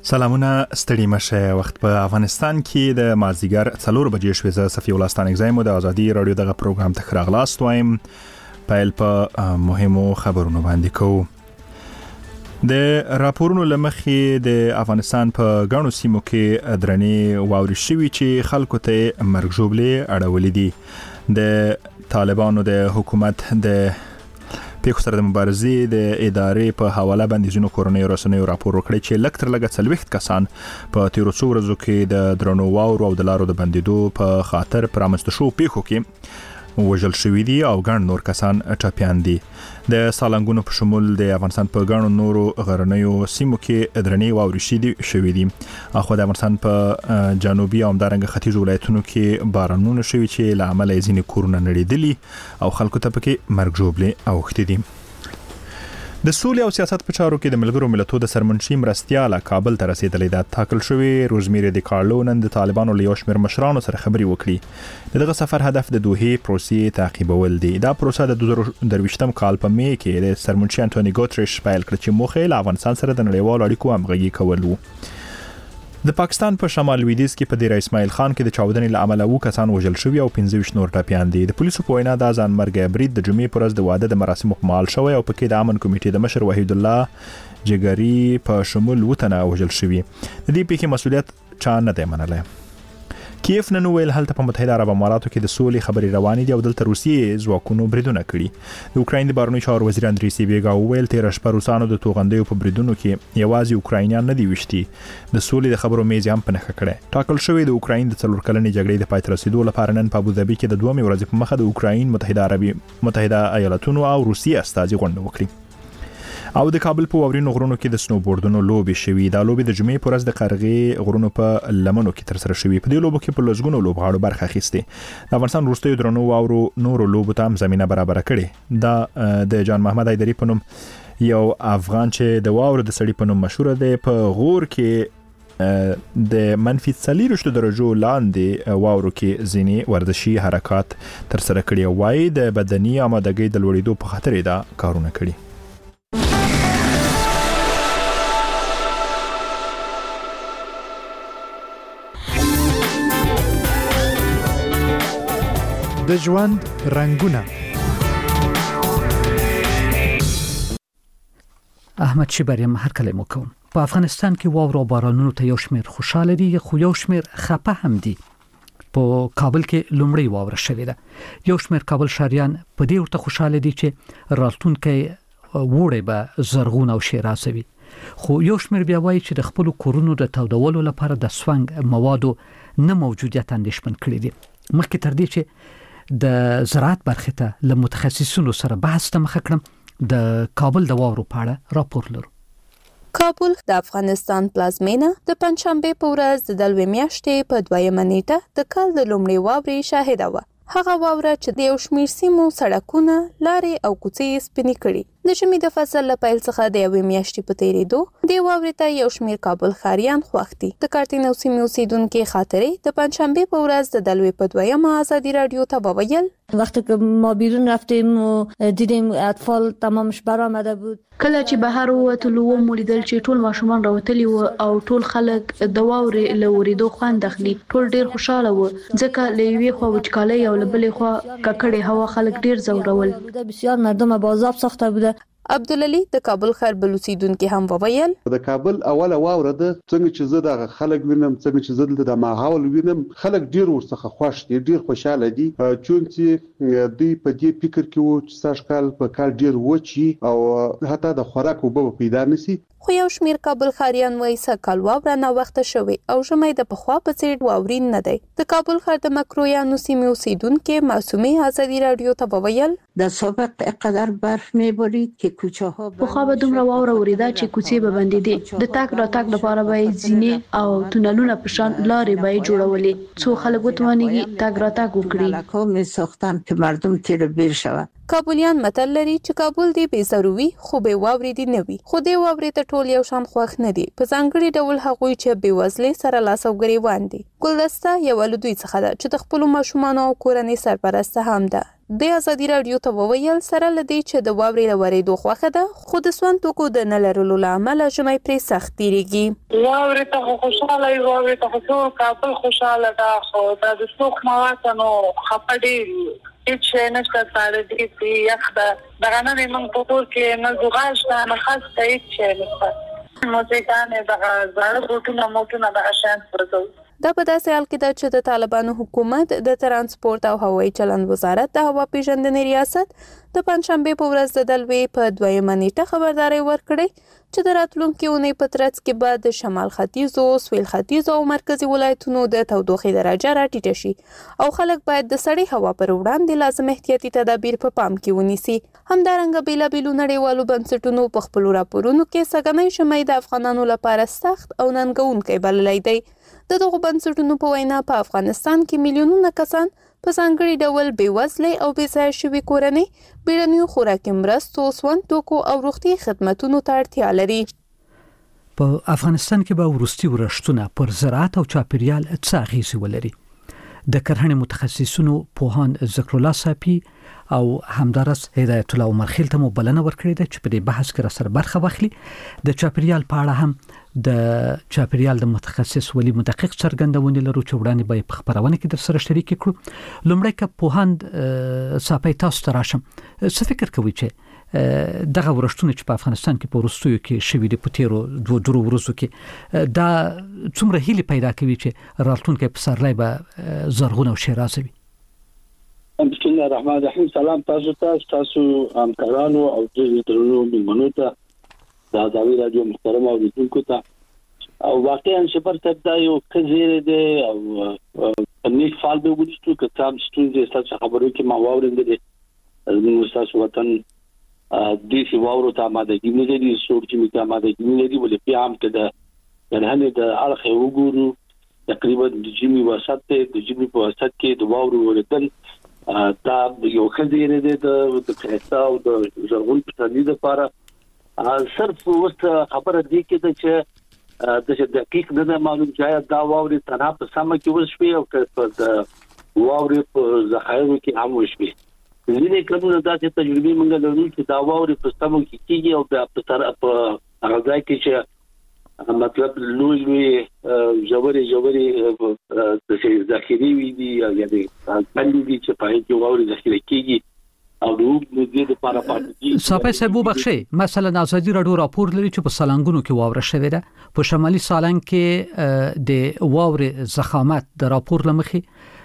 سلامونه ستړي مشه. وخت په افغانستان کې د مازدیګر 4 بجې شوې. زه صفي الله ستانګزایم د ازادي رادیو دغه پروګرام ته راغلاست وایم. پیل په مهمو خبرونو باندې کوو. د راپورونو لمخې د افغانستان په غاڼو سیمو کې درنې واوري شوي چې خلکو ته مرګ ژوبلې اړولې دي. د طالبانو د حکومت د پیښو سره د مبارزې د ادارې په حواله باندې ځینو کورنۍ رسنیو راپور وکړی چې لږ تر لږه 40 کسان په تیرو څو ورځو کې د درنو واورو او د لارو د بندیدو په خاطر پرامسته شو پیښو کې وژل شوي دي او ګڼ نور کسان ټپیان دي. د سالنګونو په شمول د افغانستان په ګڼو نورو غرنیو سیمو کې درنې واوري شوي دي. اخو د افغانستان په جنوبي او همدارنګه ختیځ ولایتونو کې بارانونه شوي چې له امله ځینې کورونه نړېدلي او خلکو ته پکې مرګ ژوبلې اوښتې دي. د سولې او سیاست په چارو کې د ملګرو ملتونو د سرمنشي مرستیال کابل ته رسیدلې ده. ټاکل شوی روزمیری د کارلو نن د طالبانو له یو شمېر مشرانو سره خبرې وکړي. دغه سفر هدف د دوحې پروسې تعقیبول دي. دا پروسه د 2023 کال په می کې د سرمنشي انټونی ګوتریش پیل کړ چې موخه له افغانستان سره د نړیوالو اړیکو همغږي کول وو. د پاکستان په شمال لویدیځ کې په دیر اسماعیل خان کې د چاودنې له امله 2 کسان وژل شوي او 15 نور ټپیان دي. د پولیسو په وینا دا ځان مرګ برید د جمعې پر ورځ د واده د مراسمو په مهال شوی او پکې د امن کمیټې د مشر وحید الله جګری په شمول 2 تنه وژل شوي. د دې پیښې مسؤلیت چا نه دی منلی. کیف نن ویل هلته په متحده عرب اماراتو کې د سولې خبرې روانې دي او دلته روسیې ځواکونو بریدونه کړي. د اوکراین د بهرنیو چارو وزیر اندری سیبیګا ویل تیر شپه روسانو د توغندیو په بریدونو کې یوازې اوکراینیان نه دي وشتي. د سولې د خبرو میز هم په نښه کړي. ټاکل شوی د اوکراین د 4 کلنې جګړې د پای ته رسیدو لپاره نن په ابوظبي کې د 2 ورځې په مخه د اوکراین متحده ایالاتونو او روسیې استازي غونډه وکړي. او د کابل په واورینو غرونو کې د سنوبوردونو لوبي شوي. دا لوبي د جمعې پر ورځ د قرغې غرونو په لمنو کې تر سره شوي. په دې لوبو کې په لږونو لوبغاړو برخه اخیسته. د افغانستان وروستیو درنو واورو نورو لوبو ته هم زمينه برابر کړي. دا د جان محمد ایدری په نوم یو افغان چې د واورو د سړي په نوم مشهور دی په غور کې د منفي 40 درجو لاندې واورو کې ځینې ورزشي حرکات تر سره کړي. وایي د بدني آمادګۍ د لوړېدو په خاطر دا کارونه کړي. د ژوند رنگونه. احمد شبریم هر کله مو کوم. په افغانستان کې واورو بارانونو ته یو شمېر خوشاله دي خو یو شمېر خپه هم دي. په کابل کې لومړی واوره شوې ده. یو شمېر کابل شهريان په دې ورته خوشاله دي چې راتلونکي وړي به زرغون او شیرازوي. خو یو شمېر بیا وایي چې د خپل کورونو د تودولو لپاره د سونګ موادو نه موجودیت اندېښمن کړي دي. مخکې تر دې چې د زراعت برخه ته له متخصصینو سره بحث ته مخه کړم د کابل د واورو په اړه راپور لرو. کابل د افغانستان پلازمینه د پنځشنبه په ورځ د دلوي میاشتې په 2 نیټه د کال د لومړي واورې شاهده و. هغه واوره چې د یو شمېر سیمو سړکونه، لارې او کوڅې سپینې کړي. د ژمي د فصل له پیل څخه د 1 میاشتې په تیریدو د واورې ته یو شمېر کابل ښاریان خوښ دي. د کارتینو سیمې اوسیدونکي خاطرې د پنځشنبه په ورځ د دلوي په 2 ازادي رادیو ته وویل وقتی که ما بیرون رفتیم و دیدیم اطفال تمامش برآمده بود. کله چې بهر ووتلو ولیدل چې ټول ماشومان راوتلي و او ټول خلک د واورې له ورېدو خوند اخلي. ټول ډیر خوشاله و ځکه له یوې خوا وچکالۍ او له بلې خوا ککړې هوا خلک ډیر ځورول. بسیار مردم بازاب ساخته بوده. عبدالعلی د کابل ښار بلوڅیدونکو هم وویل د کابل اوله واوره ده. څنګه چې زه د خلک وینم، څنګه چې زه د ماحول وینم، خلک ډیر ورڅخه خوښ دي، ډیر خوشاله دي. چونچې دوی په دې فکر کې وو چې سږ کال په کال ډیر وچی او حتی د خوراک وبو پیدا نشي. خو یو شمېر کابل ښاریان وایي سږکال واوره ناوخته شوې او ژمی د پخوا په څېر واورین نه دی. د کابل ښار د مکرویانو سیمې اوسیدونکي معصومې ازادي رادیو ته وویل در سابق قدر برف میبارید که کوچه ها پخوا به دومره واوره وریده چې کوڅې به بندېدې. د تګ راتګ لپاره به زینې او تونلونه په شان لارې به جوړولې څو خلک وتوانېږي تګ راتګ وکړي. میساختن که مردم تیر بیر شود. کابلیان متل لري چې کابل دی بې ضروري خو بې واورې دی نه وي. خو دې واورې ته ټول یو شان خوښ نه دي. په ځانګړي ډول هغوی چې بې وزلۍ سره لاس او ګریوان دي. ګلدسته یوه له دوی څخه ده چې د خپلو ماشومانو او کورنۍ سرپرسته هم ده. د ازادي رادیو ته وویل سره لدی چې د واورې لوري دوه خوخه ده خو د سون توکو د نه لرلو لامل ژمي پرې سخت تیریږي. واورې ته خوشاله ای واورې ته ټول کابل خوشاله ده خو د څوک مواتنو خپډي چې نشته سره دې یخ دغه نه موږ په کور کې نه زغال شته نه خاصه هیڅ شی نشته موسیقانه دغه زړه بوټونه موټونه دغه شان پرځو. دا په داسې حال کې ده چې د طالبانو حکومت د ترانسپورت او هوایي چلند وزارت د هوا پیژندنې ریاست د پنځشنبه په ورځ د دلوي په 2 نیټه خبرداري ورکړې چې د راتلونکي اونۍ په ترڅ کې بعد د شمال ختیځو، سویل ختیځو او مرکزي ولایتونو د تودوخې درجه راټیټه شي او خلک باید د سړې هوا پر وړاندې لازم احتیاطي تدابیر په پام کې ونیسي. همدارنګه بیلابیلو نړیوالو بنسټونو په خپل راپورونو کې سګنۍ ژمي د افغانانو لپاره سخت او ننګونکی بللی دی. د دغو بنسټونو په وینا په افغانستان کې میلیونونه کسان په ځانګړي ډول بېوزلۍ او بېځایه شوي کورنۍ بیړنیو خوراکي مرستو، سون توکو او روغتي خدمتونو ته اړتیا لري. په افغانستان کې به وروستي ورښتونه پر زراعت او چاپیریال څه اغیزې ولري. د کرهڼې متخصصینو پوهان ذکر الله صافي او همدارس هدایت الله عمرخیل ته مبلنه ورکړې ده چې په دې بحث کې سره برخه واخلي. د چاپیریال په اړه هم د چاپیریال د متخصص ولی مدقق څرګندونې لرو چې وړاندې به په خبرونه کې در سره شریک کړو. لومړی که پوهاند صافي تاسو ته راشم، څه فکر کوي چې دغه ورښتونه چې په افغانستان کې په وروستیو کې شوي دي په تیرو 2 ورځو کې دا څومره هیله پیدا کوي چې راتلونکي پسرلی به زرغون او شیرازه وي؟ بسم الله الرحمن الرحیم. سلام تاسو همکارانو او درنو مېلمنو ته د ازادي رادیو محترم اوریدونکو ته. او واقعا شپر ته یو کزیر دی او په فال به وځو چې تاسو ستونزې تاسو خبرو کې ما واورېندل نو تاسو وطن د سی واورو ته ماده کې نه دي سور چې میته ماده کې نه دي ولې په عام کې د نه د اړخ وګورو تقریبا د جمی وسط ته د جمی په وسط کې د واورو ولدل دا یو کزیر دی د خستا او د زرغون په تدید لپاره صرف وست خبره دی کې چې د دقیق نه معلوم ځای دا واوري تنها په سم کې وشوي او د واوري په ذخایرو کې هم وشوي. ځینې کلمونه داسې تجربې موږ لرو چې دا واوري په سم کې کېږي او په هغه ځای کې چې مطلب لوی جوړي د ذخیرې وي دي یا د باندې دي چې په کې واوري ذخیره کېږي او د دې لپاره پاتې. صافي صاحب وبخښي، مثلا ازادي رادیو راپور لري چې په سالنګونو کې واوره شوې ده. په شمالي سالنګ کې د واورې ضخامت د راپور لمخې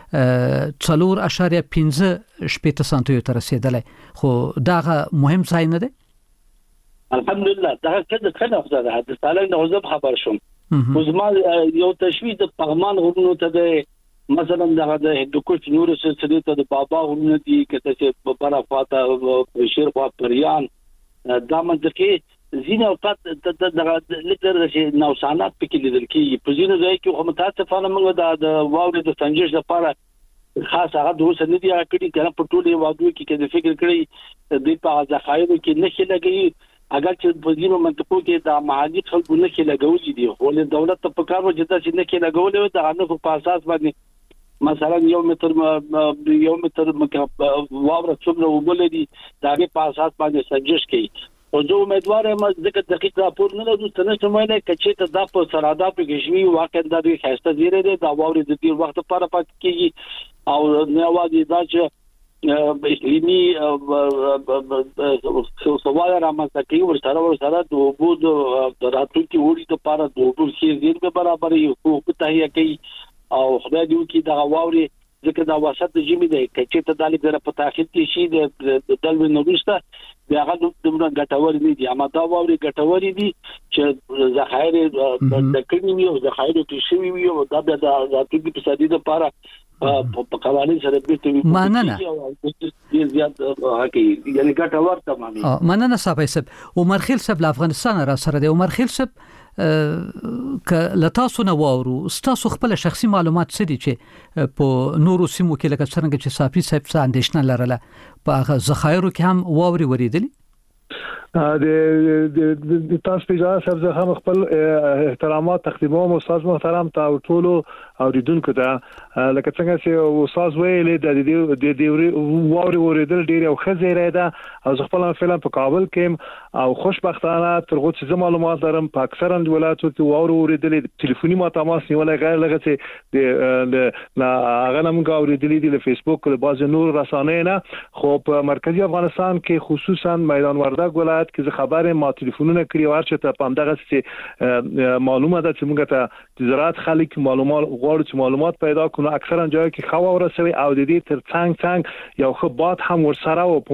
4.15 شپېته سانتي ته رسیدلی، خو داغه مهم ځای نه دی. الحمدلله دا څنګه خو ده د سالنګ د غوځب خبر شوم. وزما یو تشویش د پغمان غرونو ته ده، مثلا د هندوکش نور سلسله ته د بابا غرونه دي کته چې په بره فاته شیر په پریان دا منځکه زینه اوقات د لتر چې نوسانات پکې لیدل کیږي. په زینه ځای کې هم متاسفانه موږ د واورې د سنجش لپاره خاص هغه د اوس نه دی کړی کنه په ټولې وادو کې د فکر کړی د په ځخایرو کې نشي لګي. اگر چې په ځینو منطقو کې د محلي خلکو نه کې لګولې دي خو له دولت په کار وجه چې نه کې لګولې د انو په اساس باندې مثلا یو متر واوره څومره وبلدي دا په اساس باندې سنجش کوي. او زه امیدوار یم چې دقیق راپور نه لرو څنګه چې مې نه کچې ته د په سرادا په کشمي واقع د دې خاصه زیره ده دا واورې د دې وخت لپاره پات کیږي او نه واځي دا چې اسلامي سوال رامنځته کوي ورسره د وبو د راتلونکي وړي لپاره د وبو شي زیرمه برابر یو په تهیه کوي او خدای دې وکړي دا واوري ځکه دا وسط د جمی دی چې ته دالي غره په تاخير کې شي د دلوي نوښته بیا هغه دومره ګټور نه دي اما دا واوري ګټور دي چې ذخایر د کړنی او ذخایر کې شوی وي او دا د راتلونکي په سدي لپاره په قوانين سره بیرته مننه زیات هکي یعنی ګټور تمامي. مننه صاحب عمر خیل صاحب افغانستان را سره دی. عمر خیل صاحب ک لتاسو نه وورو ستاسو خپل شخصي معلومات څه دي چې په نورو سیمو کې لکه څنګه چې صافي صاحب څه اندیشنه لرله په ذخایرو کې هم ووري وریدلی؟ د تاسو په اجازه سره زه هم خپل احترامات تقدیموم استاد محترم ته ټول اوریدونکو ته لکه څنګه چې استاد ویلې د دې وریدل ډیر یو خزیره ده او خپل فعلا په کابل کې او خوشبختانه ترغه چې معلومات لرم په اکثرا ولایتو کې وریدل ټلیفوني ما تماس نیولای غیر لږه چې د هغه نوم اوریدل دي د فیسبوک له باز نور رسانې نه خو په مرکزی افغانستان کې خصوصا میدان وردګ ولایت کې خبره ما ټلیفونونه کړی ورچته په همدغه چې معلومه ده چې موږ ته زراعت خلک معلومات غواړي چې معلومات پیدا کړو اکثرا ځای کې خوا ورسوي او د دې تر څنګ یو خبات هم ورسره او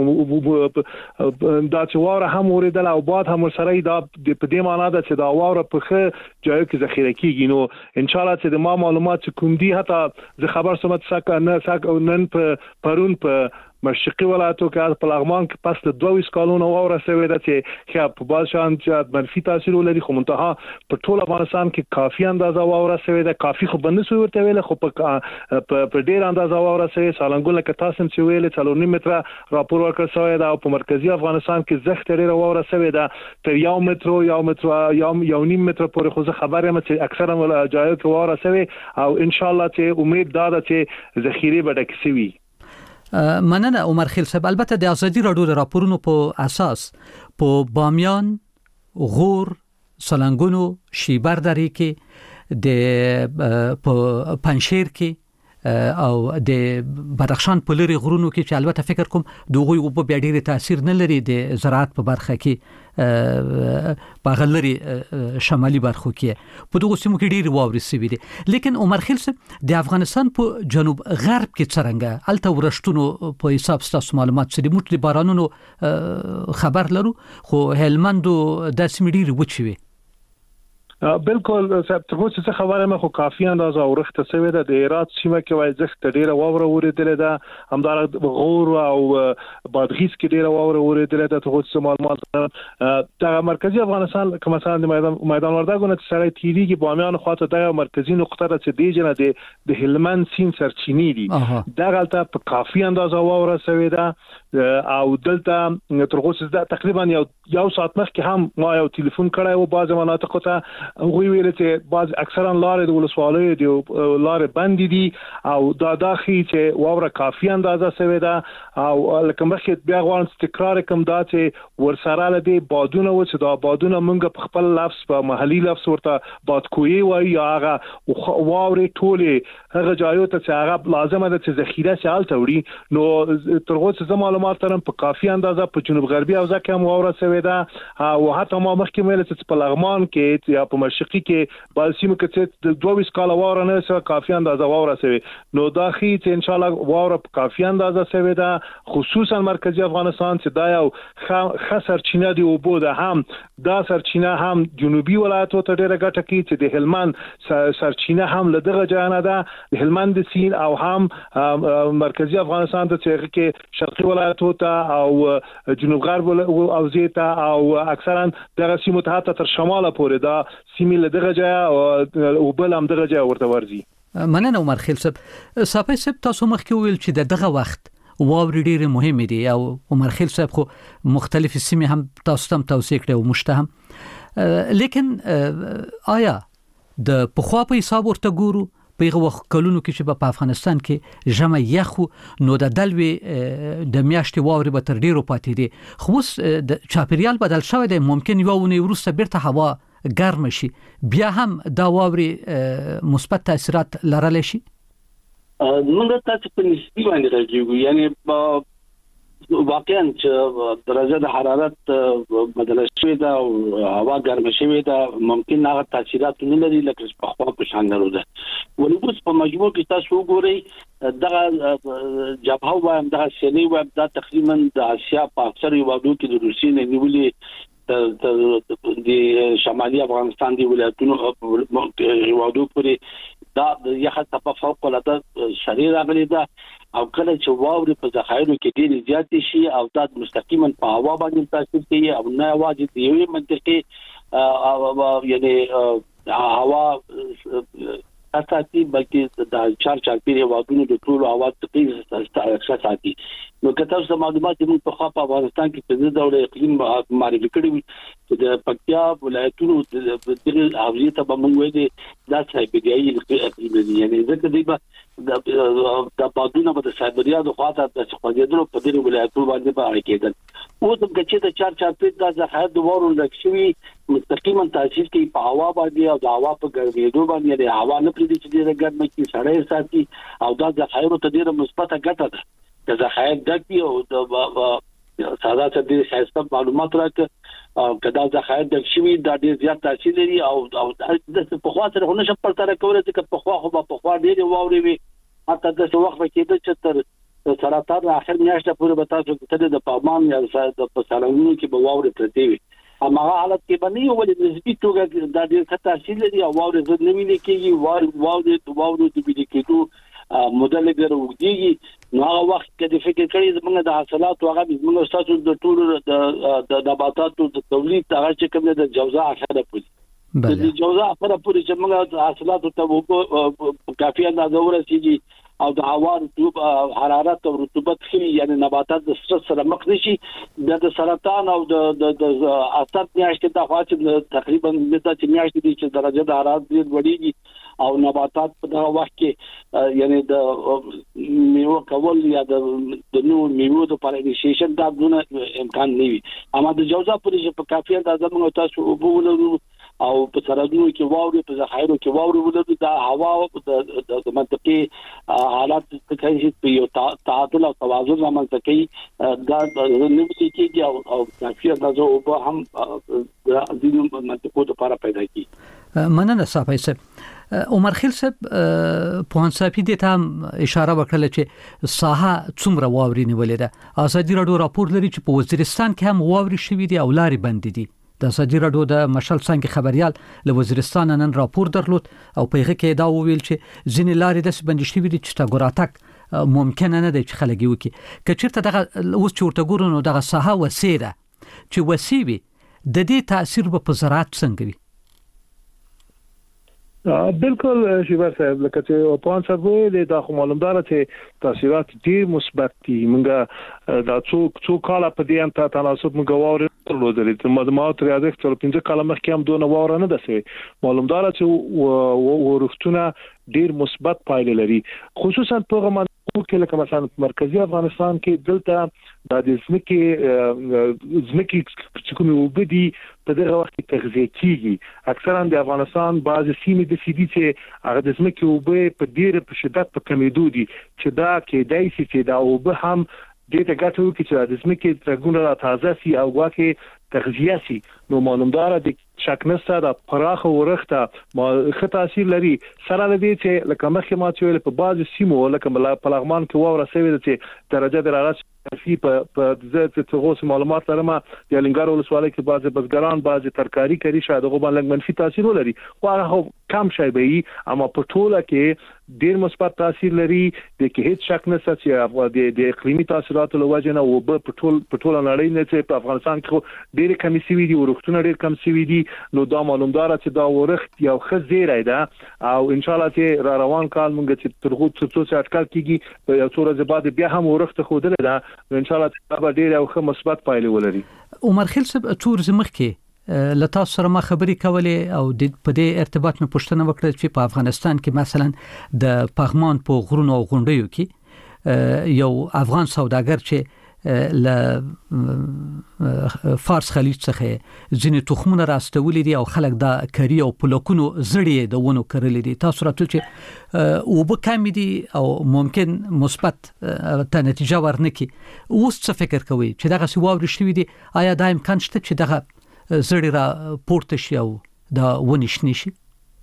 دا چې واره هم وریدل او باد هم ورسره دا په دې معنی ده چې دا واره په ځای کې ذخیره کیږي نو ان شاء الله چې د ما معلومات کوم دي حتی زه خبر سمت ساک نن په پرون په مشرقي ولایتو کې په لغمان کې پس د 22 کالونو ورسوي ده چې خیا په بازشان چې منفي تاثیر ولري خو منتها په ټول افغانستان کې کافي اندازه ورسوي ده کافي خو بنسو ورته ویل خو په ډیر اندازه ورسوي سالنګول کې تاسو چې ویل 4 متره راپور ورکړ شوی ده او په مرکزی افغانستان کې زخت ډیر ورسوي ده تر یو متر یو نیم متر پورې خو خبره مې چې اکثره ولایتو کې ورسوي او ان شاء الله چې امید ده چې ذخیره به ډکسوي مننه عمر خیل صاحب البته د ازادي راډیو د راپورونو په اساس په بامیان غور سلنګونو شیبر درې کې د په پنشیر کې او د بدخشان په لری غرونو کې چې البته فکر کوم دوغوی او په ډېر تاثیر نه لري د زراعت په برخه کې په غلري شمالي برخو کې په دغه سیمو کې ډېر واوري سوي دي لیکن عمر خیل صاحب د افغانستان په جنوب غرب کې څنګه الته ورشتونو په حساب ستاسو معلومات سره موږ د بارانونو خبر لرو خو هلمند د سیمې ډېر وچوي بالکل صاحب څه خبره مې خو کافي اندازه اورخته سوي ده د هرات سیمه کې وای زخت ډیره واوره وریدل ده همدار غور او بادغیس کې ډیره واوره وریدل ده څه معلومات د مرکزی افغانستان کوم مثلا د میدان وردګ نه سره تیری کې بامیان خواته د مرکزی نقطه را چې دی جن د هلمند سین سرچینی دي دا غلطه په کافي اندازه واوره سوي ده او دلته ترغوسه تقریبا یو ساعت مخکې هم ما یو ټلیفون کړی او بعض مناطق ته غوی ویل چې بعض اکثرا لارې د ولسوالۍ دی لارې بند دي او دا داخلي چې واوره کافي اندازه سوي ده او لکه مخکې بیا غواړم تکرار کوم دا چې ورسره لدی بادونه و چې دا بادونه موږ په خپل لفظ په محلي لفظ ورته بادکوي وایي یا هغه واورې ټولې هغه ځایو ته چې هغه لازمه ده چې ذخیره شال توړي نو ترغوڅ زموږ معلومات ترم په کافي اندازه په جنوب غربي او ځکه هم واوره سوي ده او حتی ما مخکې ویل چې په لغمان کې یا په مشرقي کې باسیمو کې چې 22 کال واوره نه سوي کافي اندازه واوره سوي نو دا خي چې ان شاء الله واوره په کافي اندازه سوي ده خصوصا مرکزی افغانستان چې دا یو خسر چینه دی او بوده هم دا سرچینه هم جنوبي ولایتو ته ډیره ګټه کوي چې د هلمند سرچینه هم لدغه جانه ده د هلمند سین او هم مرکزی افغانستان ته چې کې شرقي ولایتو ته او جنوب غرب او زیته او اکثرا دغه سیمو ته تر شماله پورې دا سیمې لدغه جای او بل هم دغه جای ورته ورزي مننه عمر خیل صاحب تاسو مخکې ویل چې دغه وخت واوري ډېر مهم دي او عمر خیل صاحب خو مختلف سیمې هم تاسو ته توصیه کړې او مشته لیکن آیا د پخوا په حساب ورته ګورو په وخت کلونو کې چې په افغانستان کې جمع یخو نو د دلوي د میاشتې واوري به تر ډیرو پاتې دي خو د چاپیریال بدل شوی دی ممکن یو ونه ورسته بیرته هوا ګرم شي بیا هم دا واوري مثبت تاثیرات لرلی شي موږ تاسو په نسبی باندې راځو یعنی واقعا چې درجه د حرارت بدل شوی دا او هوا ګرم شوی دا ممکن هغه تاثیرات نه لري لکه په خوا په شان درو ده ولې اوس په مجموع کې تاسو وګورئ دغه جبهه و دغه سیلي و دا تقریبا د اسیا په اکثر یوادو کې د روسي نه نیولې د شمالي افغانستان دی ولایتونو یوادو پورې دا یخه په فوق العاده شریر راغلی دا او کله چې واوري په ذخایرو کې ډېر زیات شي او دا مستقیما په هوا باندې تاثیر کوي او نه واجب دی یو منطقي یعنی هوا اساسي بلکې د چار پیری وادونو د ټولو اواز تقریبا ساتي نو کته څه معلومات موږ په خاطر افغانستان کې په ډول اقلیم معرفي کړی د پکتیا ولایتونو د حوزې ته به موږ وایي دا سایبریایي اقلیم یعنی ځکه دی د بادونه په سایبریا د خواته د خوځېدلو په دې ولایتونو باندې په اړه کېدل او د کچې د چار پیری د ځخایت د وورو لکشوي مستقیما تاثیر کوي په هوا باندې او د هوا په ګرمېدو باندې د هوا نه پریدي چې د ګرمۍ کې سړی ساتي او دا د خیرو ته ډیره مثبته ګټه ده د ځخایت دکی او د ساده تدې خاصه معلومات راکړه کدا ځخایت د شوی د ډیر زیات تاثیر لري او د په خوا سره نه شپ پرتاره کولای چې په خوا خو په خوا ډیر واوري وي حتی د وخت کې د چتر سرطان اخر میاشته پورې به تاسو ته د پامان یا د پسالونو کې به واوري پرتی وي هغه حالت کې باندې ولې نسبی توګه د ډیر ښه تاثیر لري او واوري زړه نه ویل کېږي واوري د ویل کېدو مودل ګرځي نو هغه وخت کې د فکر کړی زموږ د حاصلات او هغه زموږ تاسو د ټولو د نباتاتو د تولید هغه چې کوم د جوزا اخره پوری د جوزا اخره پوری چې موږ د حاصلاتو ته کافي اندازه ورسیږي او د هوا حرارت او رطوبت خي یعنی نباتات د سترس سره مخ نشي د سرطان او د اثر میاشتې د خواص تقریبا د میاشتې د درجه د حرارت ډیر وړيږي او نباتات په دغه وخت کې یعنی د میوه کول یا د نو میوه د پالینیشن دا دونه امکان نه وي اما د جوزا پرې په کافي اندازه موږ تاسو وبولو او په سرحدونو کې واوري په ذخایرو کې واوري ولري دا هوا د منطقي حالات څخه چې په یو تعادل او توازن رامنځته کوي دا نوې کېږي او کافي اندازه او به هم د دې منطقو لپاره پیدا کیږي مننه صاحب صاحب عمر خیل صاحب په انصافي د ته اشاره وکړه چې ساحه څومره واوري نیولې ده ازادي رادیو راپور لري چې په وزیرستان کې هم واوري شوې دي او لارې بندې دي د ازادي رادیو د مشال څنګه خبريال له وزیرستان نن راپور درلود او په هغه کې دا وویل چې ځینې لارې د بندې شوې دي چې تا ګوراتک ممکن نه دی چې خلک وکړي کچېرته دغه اوس چې ورته ګورو نو دغه ساحه وسیده چې وسیوي د دې تاثیر په زراعت څنګه وي بالکل شیبر صاحب لکه چې په انسر د خو معلومدار چې تاثیرات ډیر مثبت دي موږ دا څو کاله په دې انت تناسب موږ واوري درلودل چې مدمات ریاضت تر 15 کاله مخکې هم دونه واور نه دسي معلومدار چې ورښتونه ډیر مثبت پایله لري خصوصا په منطقو کې لکه مثلا مرکزی افغانستان کې دلته د ځمکې کومې وبدي په دغه وخت کې تغذیه کیږي اکثرا د افغانستان بعض سیمې د سیدي چې هغه د ځمکې وبې په ډیر په شدت په کمیدو دي چې دا کې دای شي چې دا وبې هم دې ته ګټه وکړي چې د ځمکې ترګونه تازه سي او واکه تغذیه سي نو معلومدار د شک نشته د پراخه ورخته ښه تاثیر لري سره لدې چې لکه مخکې ما چې په بعض سیمو لکه په لغمان کې واوره سوي چې درجه د حرارت په ذات تغوس معلومات لرم د لنګار ولسوالۍ کې بعض بزګران بعض ترکاری کوي شاید هغه باندې منفي تاثیر ولري خو هغه کم شي به اما په ټوله کې ډیر مثبت تاثیر لري د کې هیڅ شک نشته چې د اقلیمي تاثیراتو له وجه نه او په ټول نړۍ نه چې په افغانستان کې ډیر کم سوي دي ورښتونه ډیر کم سوي دي نو دا معلومدار چې دا ورښت یو ښه زیری ده او ان شاء الله چې را روان کال مونږ چې ترغو څه اټکل کیږي یو څو ورځې بعد بیا هم ورښت خودل ده نو ان شاء الله چې دا ډیر یو ښه مثبت پایله ولري عمر خیل صاحب څور زمخ کې لتا سره ما خبرې کولې او په دې ارتباط مې پوښتنه وکړه چې په افغانستان کې مثلا د پغمان په غرونو او غونډیو کې یو افغان سوداګر چې ل فارس خلیج څخه ځینې تخمونه راستولې دي او خلک دا کری او پلوکونو زړې د ونو کړلې دي تاسو راته چې او به کم دي او ممکن مثبت ته نتیجه ورنکي اوس څه فکر کوي چې دغه سی واوري شوی دي آیا دا امکان شته چې دغه زړې را پورته شي او دا ونی شنی شي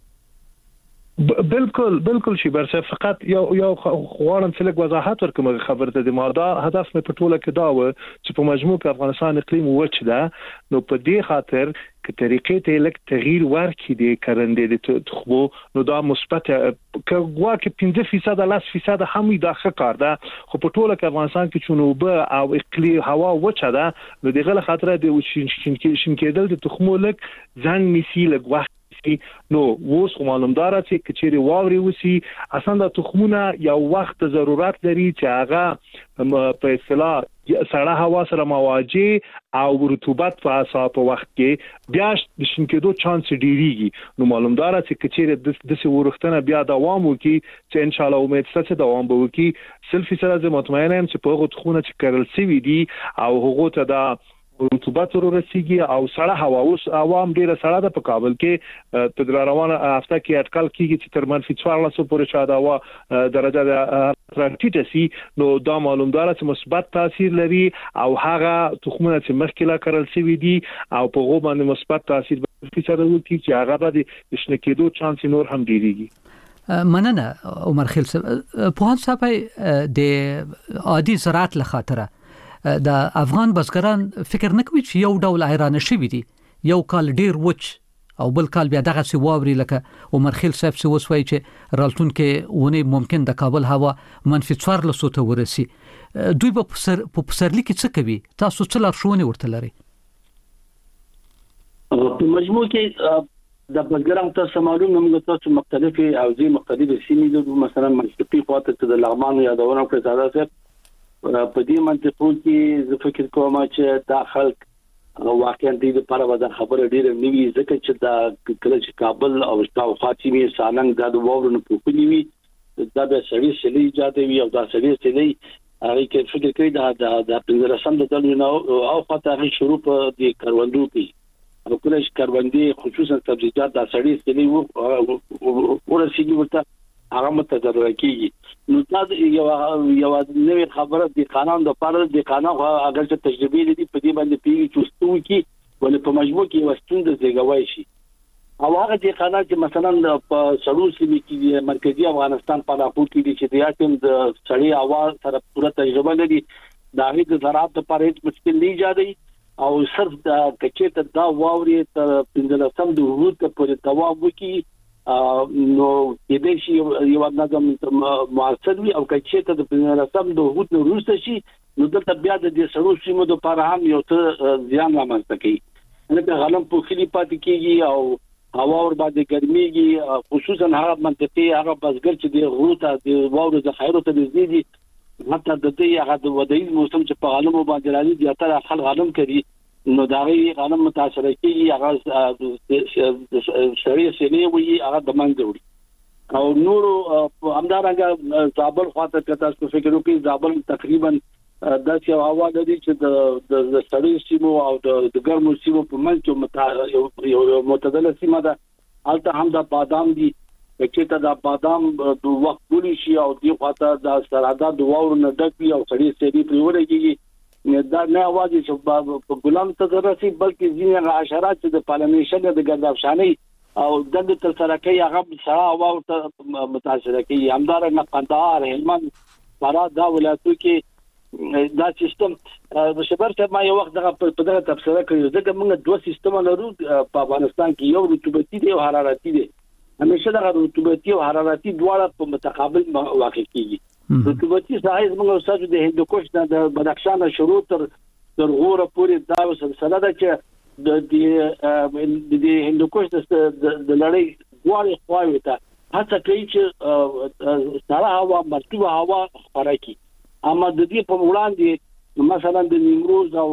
بالکل شي برسه فقط یو خوارم چې لږ وضاحت ورکوم خبرته د ماده هدف مې په ټوله کې دا و چې په مجموع کې افغانستان اقلیم وچ ده نو په دې خاطر ک طریقې ته لږ تغییر ورکړي د کرندې د تخمو نو دا مثبت کوا کې 15% 10% هم دا ښه کار ده خو په ټوله کې افغانستان کې چونوبه او اقلیم هوا وچ ده نو دغه خاطر د شین کېدل د تخمو لږ ځنګ نسی لږ وخت شي نو اوس معلومدار چې کچېری واوري وسی اسانه تخمونه یو وخت ضرورت لري چې هغه په اصطلاح سړه هوا سره مواجه او رطوبت په وخت کې بیا د شینکېدو چانس ډیریږي نو معلومدار چې کچېری د څه ورختنه بیا دوام وکي چې ان شاء الله امید ستاسو دوام به وکي سلفي سره زه مطمئن یم چې په هغه تخمونه چې کرل سوي دي او هغه ته دا رطوبت ورسیږي او سړه هوا اوس عوام ډیره سړه ده په کابل کې په روانه هفته کې اټکل کیږي چې تر -14 پورې شاده هوا درجه د ټیټه سي نو دا معلومدار چې مثبت تاثیر لري او هغه تخمونه چې مخکې لا کرل سوي دي او په هغه باندې مثبت تاثیر به سره وکړي چې هغه به شنه کېدو چانس نور هم ډیریږي مننه عمر خیل صاحب په هڅه د عادي زراعت لخاطره د افغان بزګران فکر نه کوي چې یو ډول حیران شوي دي یو کال ډیر وچ او بل کال بیا دغه سی واوري لکه عمر خیل صاحب څه وسوي چې رالتون کې ونه ممکن د کابل هوا -14 ته ورسي دوی په پسرلی کې څه کوي تاسو څه لارښوونې ورته لري په مجموع کې د بزګرانو ته معلوم موږ تاسو مختلفي او مختلفي سیمې د مثلا منطقي خواته د لغمان یادونه کړې زاده په دې منطقو کې زه فکر کوم چې دا خلک واقعا دې لپاره ودا خبره ډیره نیوي ځکه چې دا کله چې کابل او شاوخوا سیمې سالنګ د وورونو په پوښتنې وي دا به سړي سړي ایجادوي او دا سړي سړي هغه کې فکر کوي دا پنځلسم د دلونو او خاطر شروع په دې کاروندو کې او کله چې کاروندې خصوصا سبزیجات دا سړي سړي ورسیږي ورته هغه متضرر کیږي نو دا یو نوې خبره د قانون د پاره د قانون اگر چې تجربه لري په دې باندې پیږي چې ستو کی ولې په مجموع کې وستون د زیږوي شي او هغه د قانون چې مثلا په سړو سیمې کې مرکزی افغانستان په لاپور کې چې د یاتم د سړی اواز سره پوره تجربه لري دا هیڅ زراعت لپاره هیڅ مشکل نه ایجادوي او صرف د کچې ته دا واوري ته 15 د وروسته پورې دوام وکړي نو د دې شی یو نظم موثر وي او کچې ته د 15 د وروسته شي نو دلته بیا د دې سړو سیمو د لپاره هم یو څه زیان رامنځته کوي لکه غنم په خلی پاتې کیږي او هوا ور باندې ګرميږي خصوصا هغه منطقي هغه بزګر چې د غوته د واورو د خیرو ته نږدې دي حتی د دې هغه د ودایي موسم چې په غنمو باندې راځي د اتر خلک غنم کوي نو دا غي غنم متاثر کیږي هغه شریعه سنې وي هغه د منځ وړي او نور همدارنګه زابل خواته کته څه فکر وکړي زابل تقریبا د څه هوا د دې چې د سړی سیمو او د ګرمو سیمو په منځ کې یو معتدله سیمه ده البته هم د بادام دي چې ته د بادام د وخت پوری شي او دی خواته د سرادا د واور نه ډک او سړی سړي پریورېږي دا نه اواز چې په ګلام ته درسي بلکې ځینې حشرات چې د پالنیشن د ګردابشاني او د تل سره کوي هغه سره هوا ته متاثر کوي همدارنګه قندهار هلمند فراه دا ولایتو کې دا سیستم مشبر ته ما یو وخت دغه په دغه تفسیر کړی ځکه موږ دوه سیستم لرو په افغانستان کې یو رطوبتي دی او حرارتي دی همیشه دغه رطوبتي او حرارتي دواړه په متقابل واقع کیږي رطوبتي ساحه موږ استاد د هندوکش د بدخشان شروع تر غوره پورې دا سلسله ده چې د هندوکش د لړۍ غوړې خواوي ته هڅه کوي چې سړه هوا مرطوبه هوا خپره کړي اما د دې په وړاندې مثلا د نیمروز او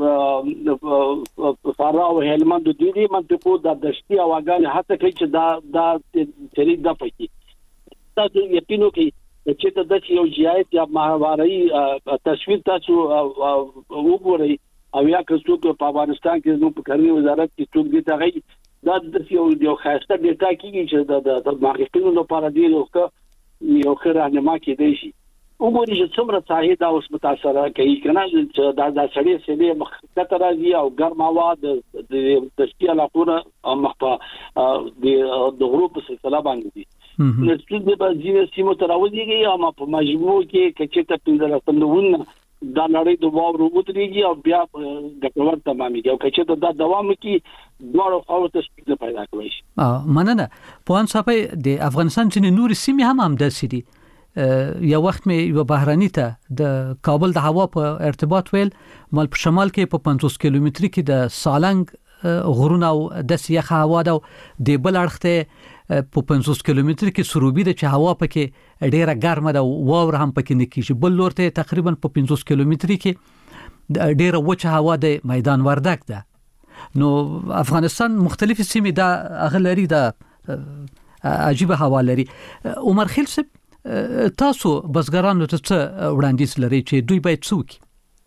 د فراه او هلمند د دې منطقو د دشتي هواګان هڅه کوي چې دا شریک د پکې تاسو یقینو کې چې ته د یو جایت یا ماهواري تصویر تاسو وګورئ او یا که څوک په افغانستان کې زموږ په کرنې وزارت کې څوک دي ته دا د یو خاصه ډیټا کیږي چې د محققینو لپاره دی یو ښه راهنما کېدای شي وګورئ چې څومره ساحه دا اوس متاثر کوي کنه چې دا سړی سړي مخکته راځي او ګرم هوا د تشکیل علاقونه او مخه د غروب په سلسله باندې دي نو څه د ځینې سیمو ته راوځي او په مجموع کې کچې ته 15 سندونه دا نړۍ د واورو وتريږي او بیا ګټور تمامېږي او کچې ته دا دوام کوي دوه خواو ته سپیډ پیدا کوي مننه په ان صاحب د افغانستان چې نور سیمې هم د سړي یو وخت مې یو بهراني ته د کابل د هوا په ارتباط ویل مال په شمال کې په 50 کیلومتري کې د سالنګ غرونه او د سیخه هوا ده د بل اړخته په 50 کیلومتر کې سروبي د چې هوا پکې ډیره ګرمه ده واور هم پکې نه کیږي بل لورته تقریبا په 50 کیلومتر کې ډیره وچه هوا د میدان وردک ده نو افغانستان مختلفې سیمې دا اغلري دا عجیب هوا لري عمر خیل صاحب تاسو بزګرانو ته څه وړاندیز لري چې دوی باید څه وکړي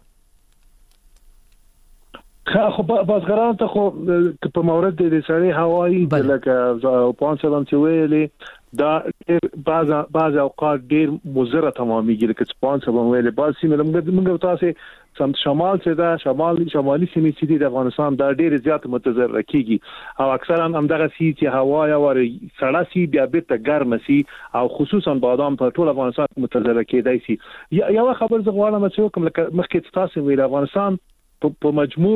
خو بازګران ته خو په مورد د سړی هوایی لکه پانسلان چې ویلي دا بعض اوقات ډیر مضره تمامېږي لکه سپانسلان ویلي بعض سیمه موږ تاسو سم شمال څخه دا شمالي سیمې چې د افغانستان دا ډیر زیات متضرر کیږي او اکثرا هم دغه سي چې هوا یا ور سړه سي بیا بیرته ګرم سي او خصوصا بادام په ټول افغانستان متضرر کېدای سي یو خبر زه غواړم چې کوم لکه مخکې تاسو ویل افغانستان په مجموع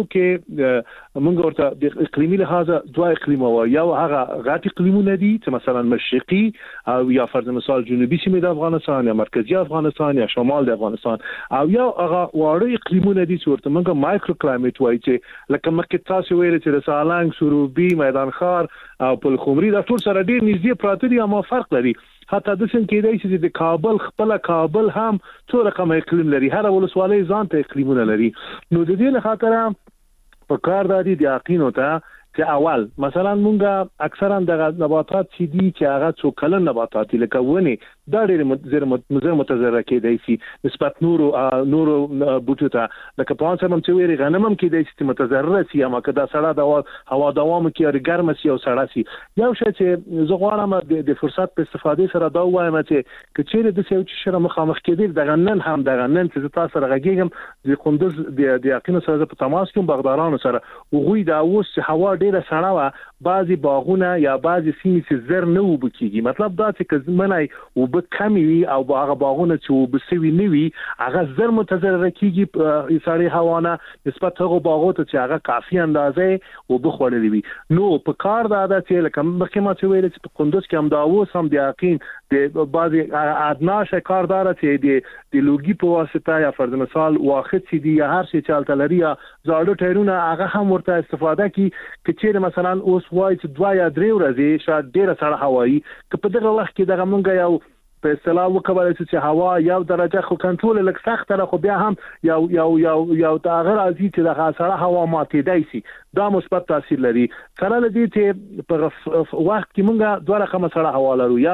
کې موږ ورته د اقلیمي لحاظه دوه اقلیم او یو هغه غټ اقلیمونه دي چې مثلا مشرقي او یا فرض مثال جنوبي سیمه د افغانستان یا مرکزی افغانستان یا شمال د افغانستان او یو هغه واړه اقلیمونه دي چې ورته موږ مایکرو کلایمټ وایي چې لکه مکه تاسو ویل چې د سالنګ سروبي میدان خار او پلخمري دا ټول سره ډیر نږدې پراته دي اما فرق لري حتی د څنګه کېدای چې د کابل خپل کابل هم څو رقم اقلیم لري هر ولسوالۍ ځان ته اقلیمونه لري نو د دې لپاره په کار د دې یقین وته چې اول مثلا مونږه اکثرا د نباتات چې دي چې هغه څو کلن نباتات لکه ونی دا ډېر مضر متضرر کېدای شي نسبت نورو بوټو ته لکه په انسان چې ویری غنم هم کېدای شي متضرر شي اما که دا سړه د هوا دوام کې ګرم شي او سړه شي یو شی چې زه غواړم د فرصت په استفاده سره دا وایم چې کچېره د سیو چې شره مخامخ کېدل د غنن چې تاسو سره غږیږم د قندوز د یقین سره په تماس کې بغدارانو سره وغوي دا اوس هوا ډیره سړه وا بعضي باغونه یا بعضي سیمې چې زر نه وبکیږي مطلب دا چې منای وب کمی وي او هغه باغونه چې وبسوي نه وي هغه زر متضرر کیږي سړی هوانه نسبت هغه باغونو ته چې هغه کافي اندازې وبخوړلې وي نو په کار دا چې لکه مخکې ما چې ویل چې په قندوز کې هم دا اوس هم د یقین د بعضي ادنا شکاردار چې د لوګي په واسطه یا فرض مثال واخد چې دی یا هر شي چالت لري زاړه ټایرونه هغه هم ورته استفاده کی چې مثلا اوس وای چې 2 یا 3 ورځې شاید ډیره سړه هوایی که په دغه وخت کې دغه مونږ یو په اصطلاح وکولای چې هوا یو درجه خو کنټرول لک سخت را خو بیا هم یو تغیر ازي چې د سړه هوا ماتېدای شي دا مثبت تاثیر لري سره لدی چې په وخت کې مونږه دوه رقم سړه هوا لرو یا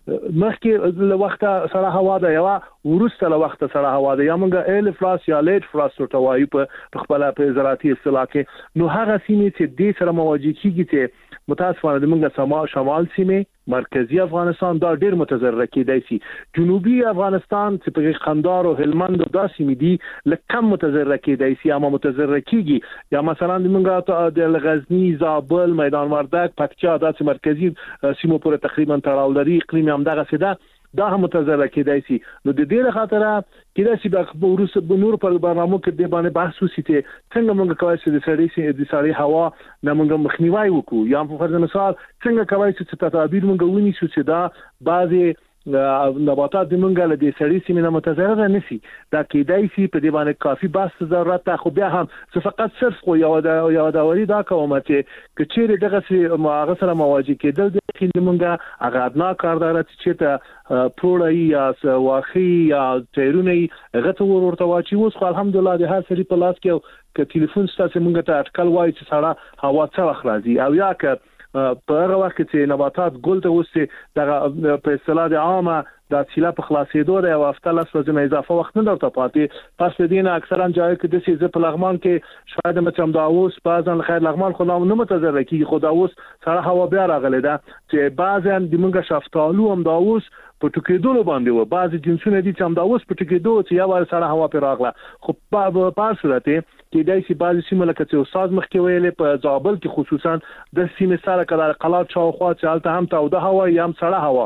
مخکې له وخته سړه هوا ده یا ورسته له وخته سړه هوا ده یا مونږه ال فلاس یا لیټ فلاس ورته وایو په خپل په زراعتي اصطلاح کې نو هغه سیمې چې د سره مواجه کیږي چې متاسفانه د مونږه شمال سیمه مرکزی افغانستان دا ډیر متضرر کېدای شي جنوبي افغانستان چې په قندهار او هلمند دا سیمې دي لکم متضرر کېدای شي اما متضرر کیږي یا مثلا د مونږه د غزنی زابل میدان وردک پکتیا د مرکزی سیمو پر تقریبا تړاو لري اقلیم هم دغه سده دا هم متضرر کېدای شي نو د دې خاطر کېدای شي په روس بنور پر برنامه کې د باندې بحث وسیته څنګه موږ کوي چې د سړی هوا نه موږ مخنیوي وکړو یا په فرض مثال څنګه کوي چې تدابیر موږ ونیسو چې دا بعضي نباتات د مونږه له دې سړی سیمه نه متضرر نه شي دا کېدای شي په دې باندې کافي بحث ضرورت خو بیا هم فقط صرف خو یو دا وری دا کوم چې کچېره دغه سي ماغه سره مواجه کېدل د مونږه هغه ادنا کاردار چې ته پروړی یا واخی یا چیرونی غته ورته واچي اوس خو الحمدلله د هر سړي په لاس کې ټلیفون ستاسو مونږ ته اټکل وایي چې سړه هوا څه وخت راځي او یا که په هغه وخت چې نباتات ګل ته وسته د په اصطلاح د عامه د سیلا په خلاصېدو د یو هفته لاس ورځې اضافه وخت نه درته پاتې پس د دې نه اکثرا ځای کې د سیزه په لغمان کې شاید مچم دا اوس بعضن خیر لغمان خو نه متضرر کیږي خو دا اوس سره هوا بیا راغله ده چې بعضن د مونږه شفتالو هم دا اوس په ټوکېدلو باندې و بعضي جنسونه دي چې هم دا اوس په ټوکېدو چې یو ور سره هوا پر راغله خو په صورت کې دای شي بعضي سیمه لکه چې استاد مخکې ویلې په زابل کې خصوصا د سیمه سره کله قلات شاوخوا چې حالت هم ته او د هوا یم سره هوا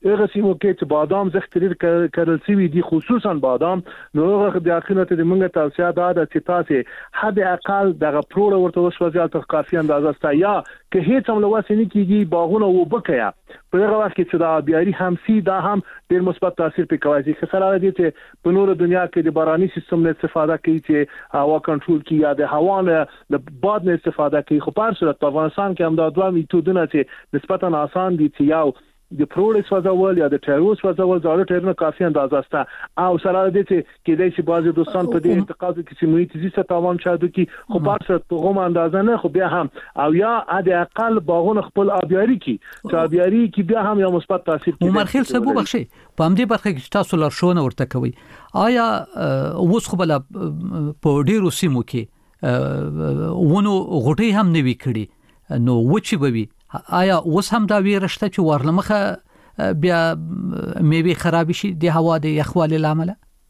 هغه سیمو کې چې بادام زخت لري کړل سوي دي خصوصا بادام نو هغه د اخرت د موږ توصيه ده چې تاسو حد اقل دغه پروړ ورته وسوځي تر کافي اندازه ستا یا که هیڅ هم لواسه نه کیږي باغونه وبکیا په هغه وخت کې چې دا بیاري هم سي دا هم ډیر مثبت تاثیر کوي چې خساره دي چې په نور دنیا کې د باراني سیستم نه استفاده کوي چې هوا کنټرول کوي یا د هوا نه د باد نه استفاده کوي خو په صورت په افغانستان کې هم دا دوه میتودونه چې نسبتا آسان دي چې یو د پروډکټ وځول یا د ټیروس وځول دا ټیرونه کافي اندازه ستا او سره د دې کې د شي بازي دوستان په دې اعتقاد کې چې محیطي زیست تاوان شاده کې خو په صورت په غو اندازه نه خو بیا هم او یا د اقل باغونه خپل ابياري کې چې ابياري کې بیا هم یو مثبت تاثیر کوي عمر خیل صاحب بخښي په همدې برخه کې تاسو لارښوونه ورته کوي آیا اوس خو بل په ډیرو سیمو کې ونو غټي هم نوي کړي نو وچی بوي آیا اوس هم دا ویرشته چې ورلمخه بیا میوه خراب شي د هوا د یخوالي لامل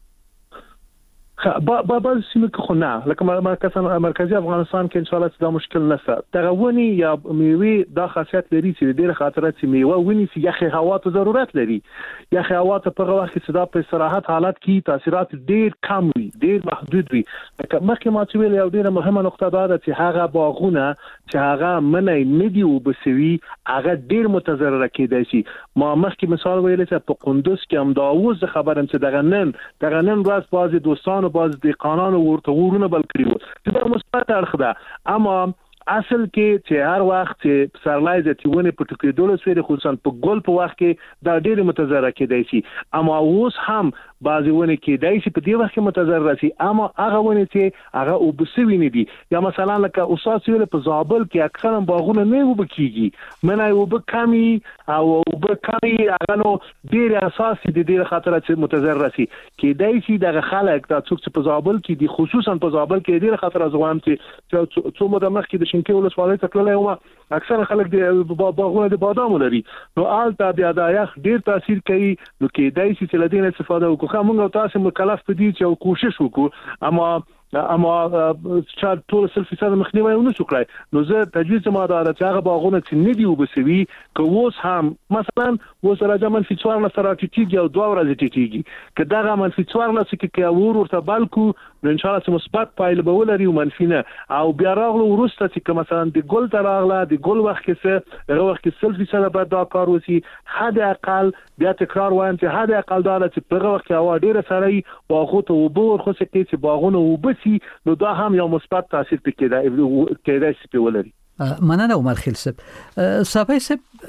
با سیمه کې خو نه لکه مرکزی افغانستان کې ان شاء الله دا مشکل نشته تغونی یا میوه دا خاصیت لري چې ډېر خاطرات چې میوه ونی چې یخ هوا ته ضرورت لري یخ هوا ته په وخت کې صدا په استراحت حالت کې تاثیرات ډېر کم وي ډېر محدود وي مخکې ما چې ویل یو ډېر مهمه نقطه ده چې هغه باغونه چې هغه منای ندی وبسوي هغه ډېر متضرر کېدای شي ما مخکې مثال ویل چې په قندوز کې هم دا اوس خبرم چې دغه نن ورځ بازي دوستان باز د قانون ورته ورونه بل کړیو چې دا مثبت اړخ ده اما اصل کې چې هر وخت چې سرلایز تیونه په ټکو دولس ویل خصوصا په ګول په وخت کې دا ډېر متضرر کېدای شي اما اوس هم بعضی ونه کې دای شي په دې وخت کې متضرر شي اما هغه ونه چې هغه وبسوي نه دي یا مثلا لکه اوساس ویل په زابل کې اکثرا باغونه نه وبکیږي منای وبکامي او وبکامي هغه نو ډېر اساسي دي ډېر خطر چې متضرر شي کې دای شي دغه خلک دا څوک چې په زابل کې دي خصوصا په زابل کې ډېر خطر ازغوام چې څو مده مخکې د شینکې ولسوالۍ ته تللی وم اکثر خلک د باغونه د بادامو لري نو آلته بیا دا یخ ډېر تاثیر کوي نو کې دای شي چې لدین استفاده وکړو خو موږ تاسو مکلف پدې چې کوشش وکړو اما چې ټول 100% مخنیوي ونه شو کړای نو زه تجویز ما دا چې هغه باغونه چې ندي وبسوي که اوس هم مثلا اوس راځه منفي 4 نه سره ټیټیږي او 2 ورځې ټیټیږي که دا منفي 4 نه چې ورته بالکو نو ان شاء الله چې مثبت پایله به ولري او منفي نه او بیا راغلو ورسته چې مثلا د ګل تر راغله د ګل وخت کې هغه وخت کې 100% به دا کار وسی حد اقل بیا تکرار وایم چې حد اقل دا چې په هغه وخت کې هوا ډیره سړی باغونه او بور خو چې باغونه وب نو دا هم یو مثبت تاثیر کېدای شي په ولري مننه عمر خیل صاحب صاحب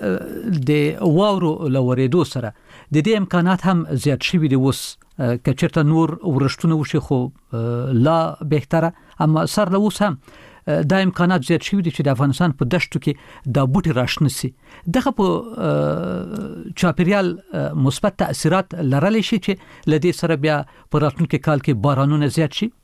د واورو لوریدو سره د دې امکانات هم زیات شوي دي اوس کچرته نور ورشتونه وشي خو لا بهتره اما سر له اوس هم دا امکانات زیات شوي دي چې د افغانستان په دشتو کې دا بوټي راشنسي دغه په چاپیریال مثبت تاثیرات لرلی شي چې لدې سره بیا په راتلونکي کال کې بارانونه زیات شي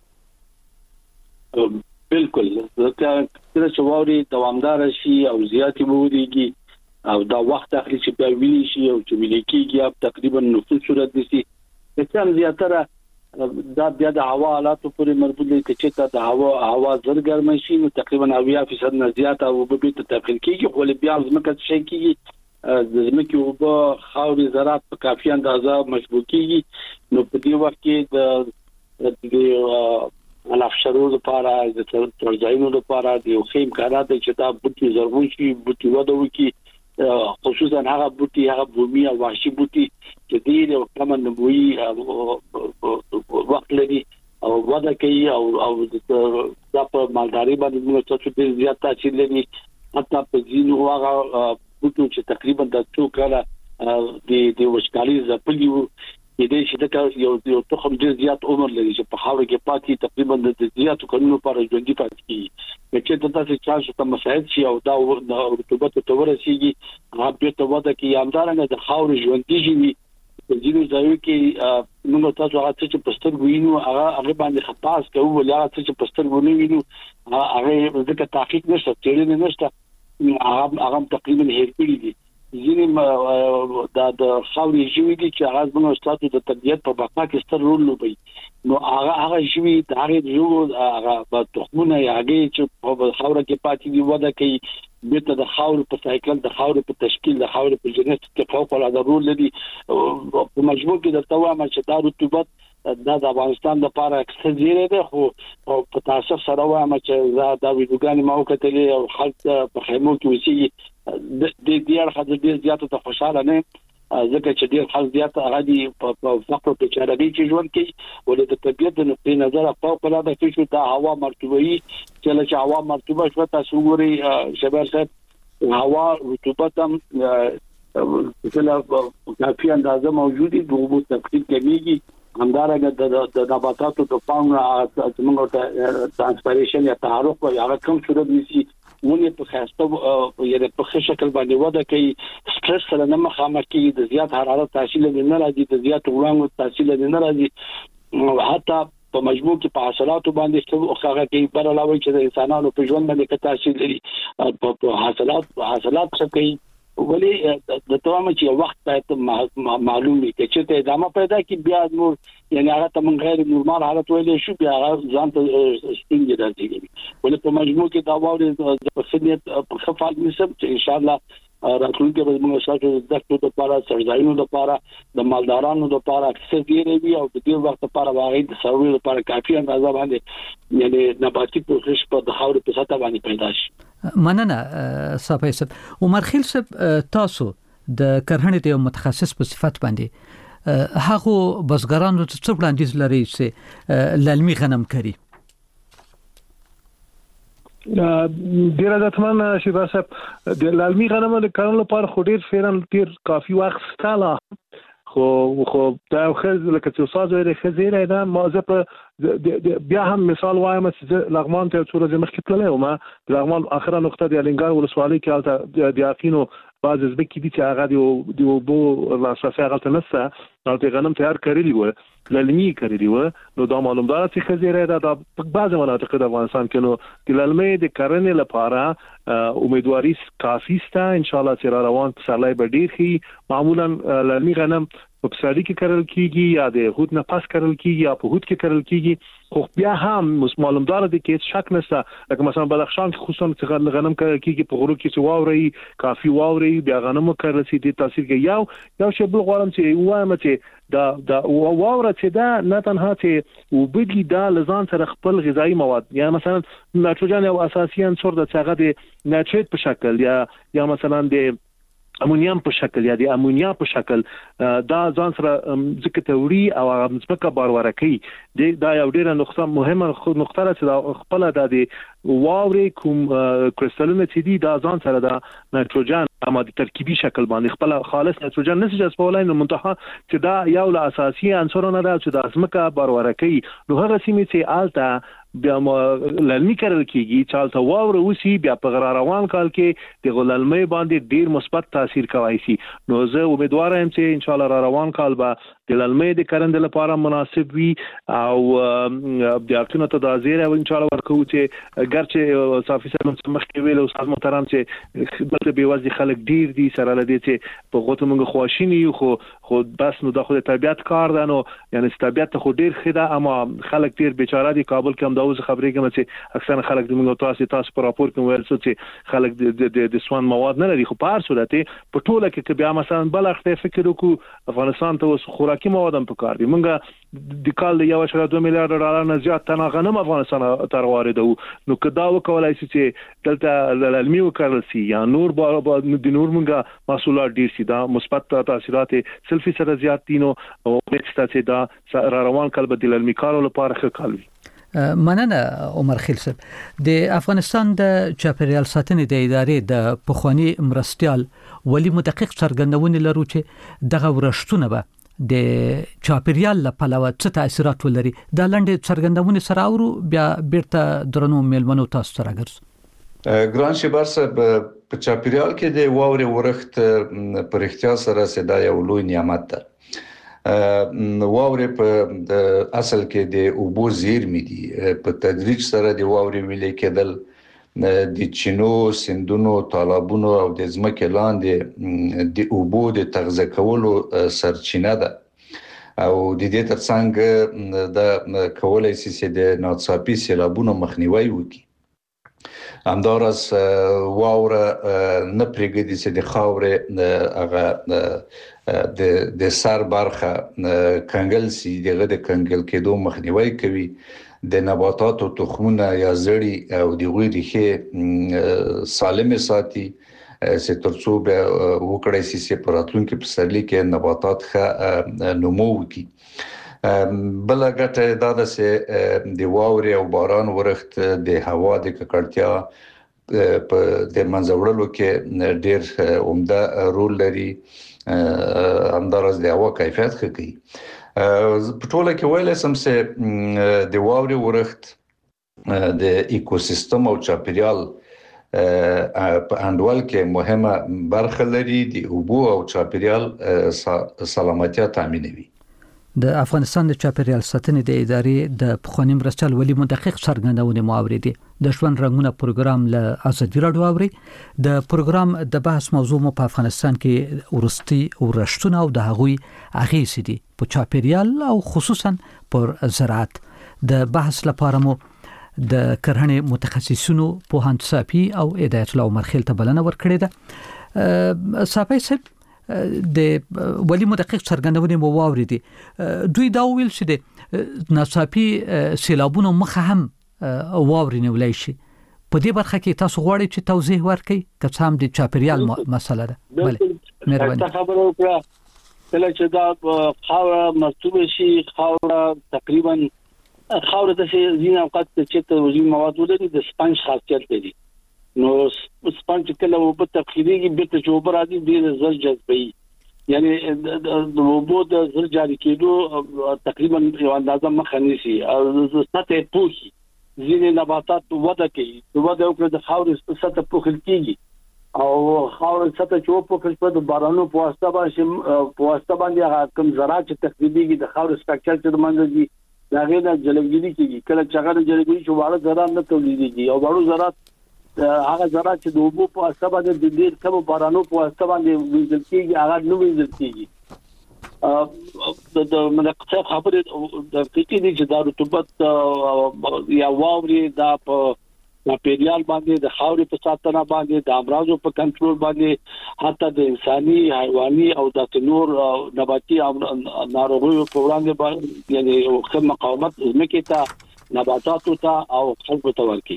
بالکل ځکه چې واوري دوامدار شي او زیاتې بودیږي او دا وخت اخلي چې په ویلي شي او چې ویلي کېږي په تقریبا نصف صورت دي چې هم زیاتره دا بیا د هوا حالاتو پورې مربوط دي چې د هوا زر ګرم شي نو تقریبا 80% نه زیات او به ته تبخیر کېږي خو بیا ځمکه شي کېږي د ځمکې او په خاوري زراعت په کافي اندازه مشبوع کېږي نو په دې وخت کې د الافشارو لپاره د ترځایونو لپاره د خیم کارات چې دا بوټي زرغون شي بوټي وده وکي خصوصا هغه بوټي هغه بومي او وحشي بوټي چې ډېر کم نبوي وخت لري او وده کوي او د په مالداري باندې موږ څه ډېر زیات تاثیر لري حتی په ځینو هغه بوټو چې تقریبا د څو کاله د وشکالي زپلیو کې د شي یو تخم ډیر زیات عمر لري چې په خاور کې پاتې تقریبا د زیاتو کلونو پر ژوندۍ پاتې کیږي چې تاسو چانس ته مساعد شي او دا رطوبت ته ورسیږي هغه به ته وده کې یامدارنه د خاور ژوندۍ شي په ځینو ځایو کې موږ تاسو هغه چې پستر وینو هغه باندې خطاس کوو ولا چې پستر وینو هغه د تحقیق نشته تیرې نشته هغه تقریبا هیر کړی دي ځینې د خاورې ژوي دي چې هغه زموږ ستاسو د طبيعت په بقا کې ستر رول لوبي نو هغه ژوي د هغه ژوو هغه په تخمونه هغه چې په خاورې کې پاتې دي وده کوي بیرته د خاور په سایکل د خاور په تشکیل د خاور په جنس کې فوق العاده رول لري په مجموع کې درته وایم چې دا رطوبت د افغانستان لپاره اکثر زیره ده خو په تاسو سره وایم چې دا ویډیوګان ما وکړلې او خلک په خیمو کې وسی د دې اړخ د ډیر زیاتو ته خوشاله نه ځکه چې ډیر خلک زیات غادي په فقر په چارهګي کې ژوند کوي ولې د طبيعت د نقطې نظر فوق العاده کې د هوا مرطوبه چې هوا مرطوبه شو تاسو ګوري شباب صاحب هوا رطوبت هم کافي اندازه موجودي د اوبو تقسیم کمیږي همدارنګه د نباتاتو د فاونا څنګه ته ترانسپیریشن یا تعارف او هغه کوم صورت نشي ونه په خاصه یا په ښه شکل باندې وده کوي سټرس سره نه مخامخ کیږي د زیات حرارت تحصیل نه راځي د زیات وړاندو تحصیل نه راځي حتی په مجموع کې په حاصلاتو باندې هغه کې پر علاوه چې د انسانانو په ژوند باندې تاثیر لري په حاصلات څه کوي ولی د توامه چې وخت ته معلوم وي چې ته ادامه پیدا کی بیا نور یعنی هغه ته غیر نورمال حالت ویلې شو بیا هغه ځان ته ستونزې راځي ولی په مجموع کې دا وایي د خدمت په خفاف نسب چې ان شاء الله راتلونکي به موږ ساتو د دغه لپاره سرځایونو لپاره د مالدارانو لپاره اکثر ډیره وي او د دې وخت لپاره واغې د سروي لپاره کافي اندازه باندې یعنی نباتي پوښښ په د خاور په سطح باندې پیدا شي مننه صاحب عمر خیل صاحب تاسو د کرهڼې د متخصص په صفت باندې هغه بزګرانو ته څه وړاندیز لري چې للمي غنم کوي ډیر ځاتمن شي بس د للمي غنم د کارونو لپاره خو ډیر فعلا ډیر کافي وخت ستاله خو دا خو لکه چې استاد ویل خزیره ده ما زه په بیا هم مثال وایم چې لغمان ته څو ورځې مخکې تللی وم د لغمان اخره نقطه د الینګار ولسوالۍ کې هلته د یقینو بعض ځمکې دي چې هغه د اوبو لاسرسی هغلته نشته هلته غنم تیار کړي وو للمي کړي وو نو دا معلوم ده چې خزیره ده دا په بعض مناطق د افغانستان کې نو د للمي د کرنې لپاره امیدواري کافي سته ان شاء الله چې روان پسرلی به ډیر شي معمولا للمي غنم په پسرلی کې کرل کیږي یا د هود نه پاس کرل کیږي یا په هود کې کرل کیږي خو بیا هم معلوم ده چې شک نشته لکه مثلا بدخشان کې خصوصا غنم کرل کیږي په غرو کې چې واوري کافي واوري بیا غنم کرل سي د تاثیر کې یو شی بل غواړم چې وایم چې دا واوره چې دا نه تنها چې وبدي دا لزان سره خپل غذایی مواد یا مثلا نایتروجن او اساسي عنصر د څنګه د نایتریت په شکل یا مثلا د امونیم په شکل یا د امونیا په شکل دا ځان سره ځکه توري او ځمکه باروره کوي دا یو ډیره مهمه نقطه ده چې خپل د واوري کوم کریستالونه چې دي دا ځان سره د نایتروجن اما د ترکیبي شکل باندې خپل خالص نایتروجن نشي جذبولای نو منتها چې دا یو له اساسي عنصرونه ده چې د ځمکه باروره کوي نو هغه سیمه چې آلته بیا للمي کرل کیږي چالت واوره وسی بیا په روان کال کې د غللمي باندې ډیر مثبت تاثیر کوي سي نو زه امیدوار یم چې ان شاء الله روان کال به د للمي د کرند لپاره مناسب وي او د اړتیا ته د ازیر او ان شاء الله ورکو چې ګرچه صافي سره مخ کې ویل استاد محترم چې خدمت به وځي خلک ډیر دي سره لدی چې په غوته موږ خواشینی خو بس نو د خو د طبيعت کار ده نو یعنی طبيعت خو ډیر خدا اما خلک ډیر بیچاره دي کابل کې هم اوس خبرې کوم چې اکثر خلک د موږ تاسو په راپور کې ویل چې خلک د سوان مواد نه لري خو په هر صورت په ټوله کې بیا مثلا بل اخته فکر وکړو افغانستان ته اوس خوراکي مواد هم پکار دي موږ د کال د 1.2 میلیارډ ډالر نه زیات تنه غنم افغانستان ته واردو نو کدا وکولای شي چې دلته للمي وکړل سي یا نور د نور موږ محصولات ډیر سي دا مثبت تاثیرات سلفي سره زیات دي نو مېستا چې دا روان کال به د للمي کارو لپاره ښه کال وي مننه عمر خیل صاحب د افغانستان د چاپیریال ساتنې د ادارې د پخوانی مرستيال ولی مدقق څرګندونه لرو چې دغه ورشتونه به د چاپیریال لپاره څه تاثیرات ولري دا لنډ څرګندونه سره اورو بیا بیرته درنو میلمنو تاسو سره ګرځو ګران شبر صاحب په چاپیریال کې د واورې ورښت پر اختیار سره سدا یو لوی نعمت ده واورې په اصل کې د اوبو زیرمې دي په تدریج سره د واورې ویلې کېدل د چینو سندونو تالابونو او د ځمکې لاندې د اوبو د تغذیه کولو سرچینه ده او د دې ترڅنګ د کولای شي د ناڅاپي سیلابونو مخنیوي وکړي همدارس واوره نه پرېږدي چې د خاورې هغه د سر برخه کنګل سي، دغه د کنګل کېدو مخنیوي کوي، د نباتاتو تخمونه یا زړي او د غوړي ریښې سالم ساتي چې ترڅو به وکړای شي چې په راتلونکي پسرلي کې نباتات ښه نمو وکړي. بل ګټه دا ده چې د واورې او باران ورښت د هوا د ککړتیا په د منځوړلو کې ډېر عمده رول لري، همدارس د هوا کیفیت ښه کوي. په ټوله کې ویلی سم چې د واورې ورښت د ایکوسیستم او چاپیریال په انډول کې مهمه برخه لري، د اوبو او چاپیریال سلامتیا تامینوي. د افغانستان د چاپیریال ساتنې د ادارې د پخوانی مرستیال ولی مدقق څرګندونه مواردي د ژوند رنگونه پروګرام له ازادي راډیو اوري. د پروګرام د بحث موضوع مو په افغانستان کې ورستي ورشتونه او د هغوی اغیزې دي په چاپیریال او خصوصا پر زراعت. د بحث لپاره مو د کرهڼې متخصصینو پوهاند صافي او هدایت الله مرخیل ته بلنه ورکړې ده. صافي صاحب د ولی مدقق څرګندونه مو واوریدي، دوی دا ویل چې د ناڅاپي سیلابونو مخه هم واورینه ولای شي. په دې برخه کې تاسو غواړئ چې توضیح ورکړئ که څه هم د چاپیریال مسله ده؟ بله مهرباني. خبره وکړه کله چې دا خاوره مرطوبه شي، خاوره تقریبا خاوره د ځینې اوقات چې توزیع مواد ولري د سپنج خاصیت لري، نو سپنج کله وبو تخریږي به ته جوړ راځي ډیر زر جذبي، یعنی د وبو د زر جاری کېدو تقریبا یو اندازه مخه نشي او سطح پوخي ځینې نباتات وده کوي، وده وکړه د خاورې سطح پوخل کېږي او خاورې سطح چې پوخل په بارانو په واسطه باندې هغه کوم زراعت تخریبيږي د خاورې سټرکچر چې د منځ دي دا غیر جلبګيري کېږي. کله چې هغه جلبګيري چې واړه زراعت نه تولیديږي او واړو زراعت هغه زراعت چې د اوبو په واسطه باندې د ډېر کم بارانو په واسطه باندې ویل کېږي هغه نو ویل کېږي. د منقطع خبره د فکر دي چې دا رطوبت یا واوري دا په چاپیریال باندې د خاورې په ساتنه باندې د امراضو په کنټرول باندې حتی د انساني حیواني او د نور نباتي ناروغیو په وړاندې باندې یعنی خو مقاومت زمکه ته نباتاتو ته او خلکو ته ورکي.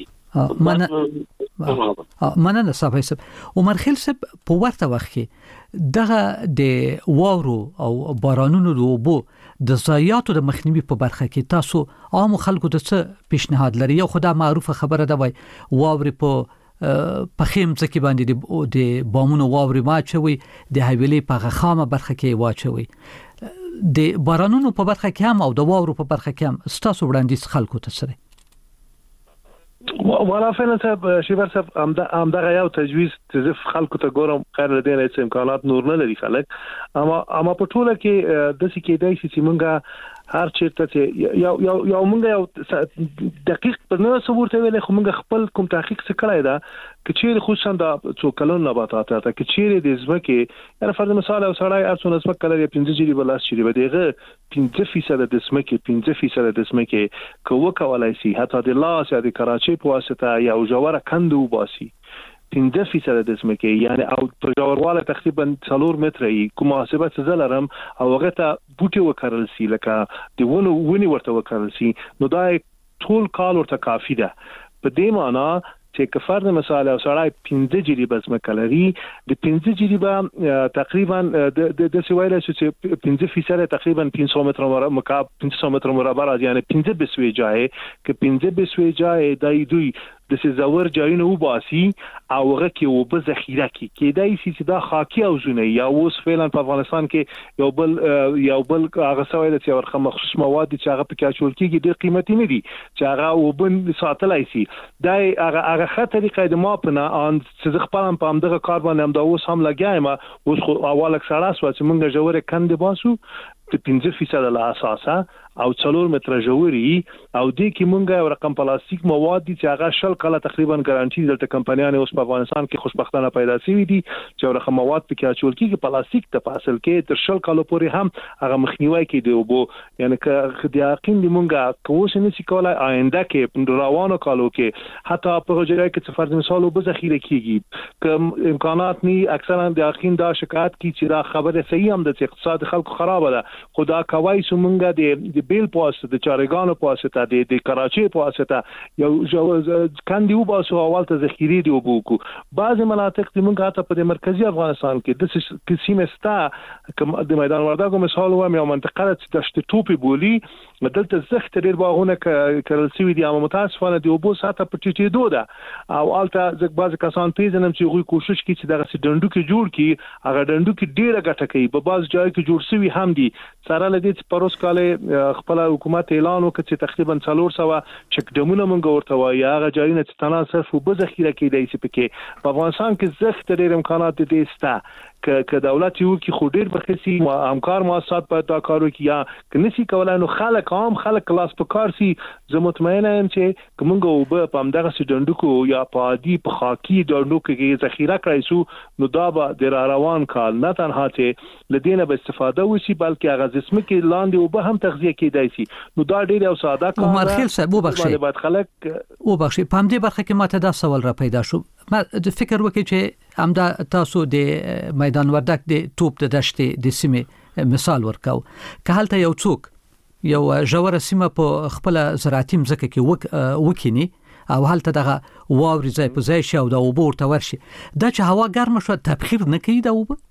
مننه صافي صاحب. عمر خیل صاحب په ورته وخت کې دغه د واورو او بارانونو د اوبو د ضایعاتو د مخنیوي په برخه کې تاسو عام خلکو ته څه پیشنهاد لري؟ یو خدای معروفه خبره ده وای واوري په خیم ځکه باندې د بامونو واوري ماچوي، د حویلې په غخامه برخه کې واچوي. د بارانونو په برخه کې هم او د واورو په برخه کې هم تاسو وړاندیز خلکو ته سره ولا فعلا صاحب شیبر صاحب همدغه یو تجویز چې خلکو ته ګورم خیر لدی نه چې امکانات نور نه لري خلک، اما په ټوله کې د څه کې دای چې مونږه هر چیرته چې یو مونږه یو دقیق په نو صورت ویل خو مونږ خپل کوم تحقیق څه کړای دا کچیر خصوصا د څوکلون نباتات ته کچیر د ځمکه یعنی فرض مثال او سړی ارڅون ځمکه لري 15 جری بلاس شي بدیغه 15% د ځمکه 15% د ځمکه کوه کولای شي حتی د لاس یا د کراچي په واسطه یو جوړه کندو باسي 15% د ځمکه یعنی او په جوړواله تقریبا 4 متره کوم محاسبه زلرم او هغه ته بوټي وکړل سي لکه د ونی ورته وکړل سي نو دا ټول کال ورته کافی ده. په دې معنی چې کفر مثال او سړی 15 جری بزمکه لري د 15 جری به تقریبا د سویل چې 15% تقریبا 500 متر مکعب 500 متر مربع یعنی 15 بسوي جای ک 15 بسوي جای دای دوی د زور جایونه وباسي او هغه کې وب ذخیره کې دای چې دا خاکي او زونه یا اوس فعلا په افغانستان کې یو بل هغه سویل چې ورخه مخصوص مواد چې هغه په کې اچول کېږي ډېر قیمتي نه دي چې هغه وبن ساتلای شي دای هغه طریقې د ما په نه ان چې خپل په همدغه کار باندې هم دا اوس هم لګایم اوس خو اول اکثره سو چې موږ جوړه کندې باسو 15% له اساسه او 4 متره ژوري او د کی مونږه یو رقم پلاستیک مواد دي چې هغه شل کله تقریبا ګارانټي دلته کمپنیانه اوس په افغانستان کې خوشبختانه پیدا شوي دي چې یو رقم مواد پکې اچول کېږي پلاستیک ته فاصل کې تر شل کال پورې هم هغه مخنیوي کوي او بو یعنی که د یقین دی مونږه کوم نشي کولای آینده کې روانو کالو کې حتی په جګړه کې څه فرض مثال وب ذخیره کیږي کوم امکانات ني اکثرا د یقین دا شکایت کی چې دا خبره صحیح هم د اقتصاد خلکو خراب ده خدا کوي سمونګه د بیل پوسټ د چارګانو پوسټ د کراچي پوسټ یو کاندي وباسو اول ته ذخیره دی وبوکو بعض مناطق د مونږه ته په مرکزی افغانستان کې د قسمه ستا د میدان وردګو مثال و مې منطقه چې د ټوپي بولی دلته زخت ډیر باغونه کړل سوي دي او متاسفانه دی وبو ساته پټیټې دوده او الته ځکه بعض کسان پیژنم چې غوي کوشش کوي چې دغه ډندو کې جوړ کی هغه ډندو کې ډیره ګټه کوي په بعض ځای کې جوړ سوي هم دي سره لدی چې پروس کاله خپل حکومت اعلان وکړ چې تقریبا 400 چک ډمونه مونږ ورته وایي هغه ځایونه چې تنها صرف وب ذخیره کېدای شي پکې په افغانستان کې زخت ډیر امکانات دي ستا که دولت یو کې خو ډیر بخسي همکار مؤسسات په تا کارو کې یا کنيسي کولای نو خلک عام خلک کلاس په کار سي زه مطمئنه یم چې کومګه وب په همدغه سډندو کو یا په عادي په خاکي ډندو کې ذخیره کړی سو نو دا به د روان کال نه تنها چې لدینه به استفاده وشي بلکې هغه جسم کې لاندې وب هم تغذیه کېدای شي نو دا ډیر او ساده کار عمر خیل صاحب وبخښي په همدې برخه کې ماته دا سوال را پیدا شو ما فکر وکړ چې همدا تاسو د میدان وردګ د توپ د دشتې د سیمه مثال ورکاو که هلته یو څوک یو ژوره سیمه په خپل زراعتي مځکه کې وکینی او هلته دغه واوري ځای په ځای شو د اوبو ورته ورشي دا چې هوا ګرم شو تبخیر نه کوي دا وب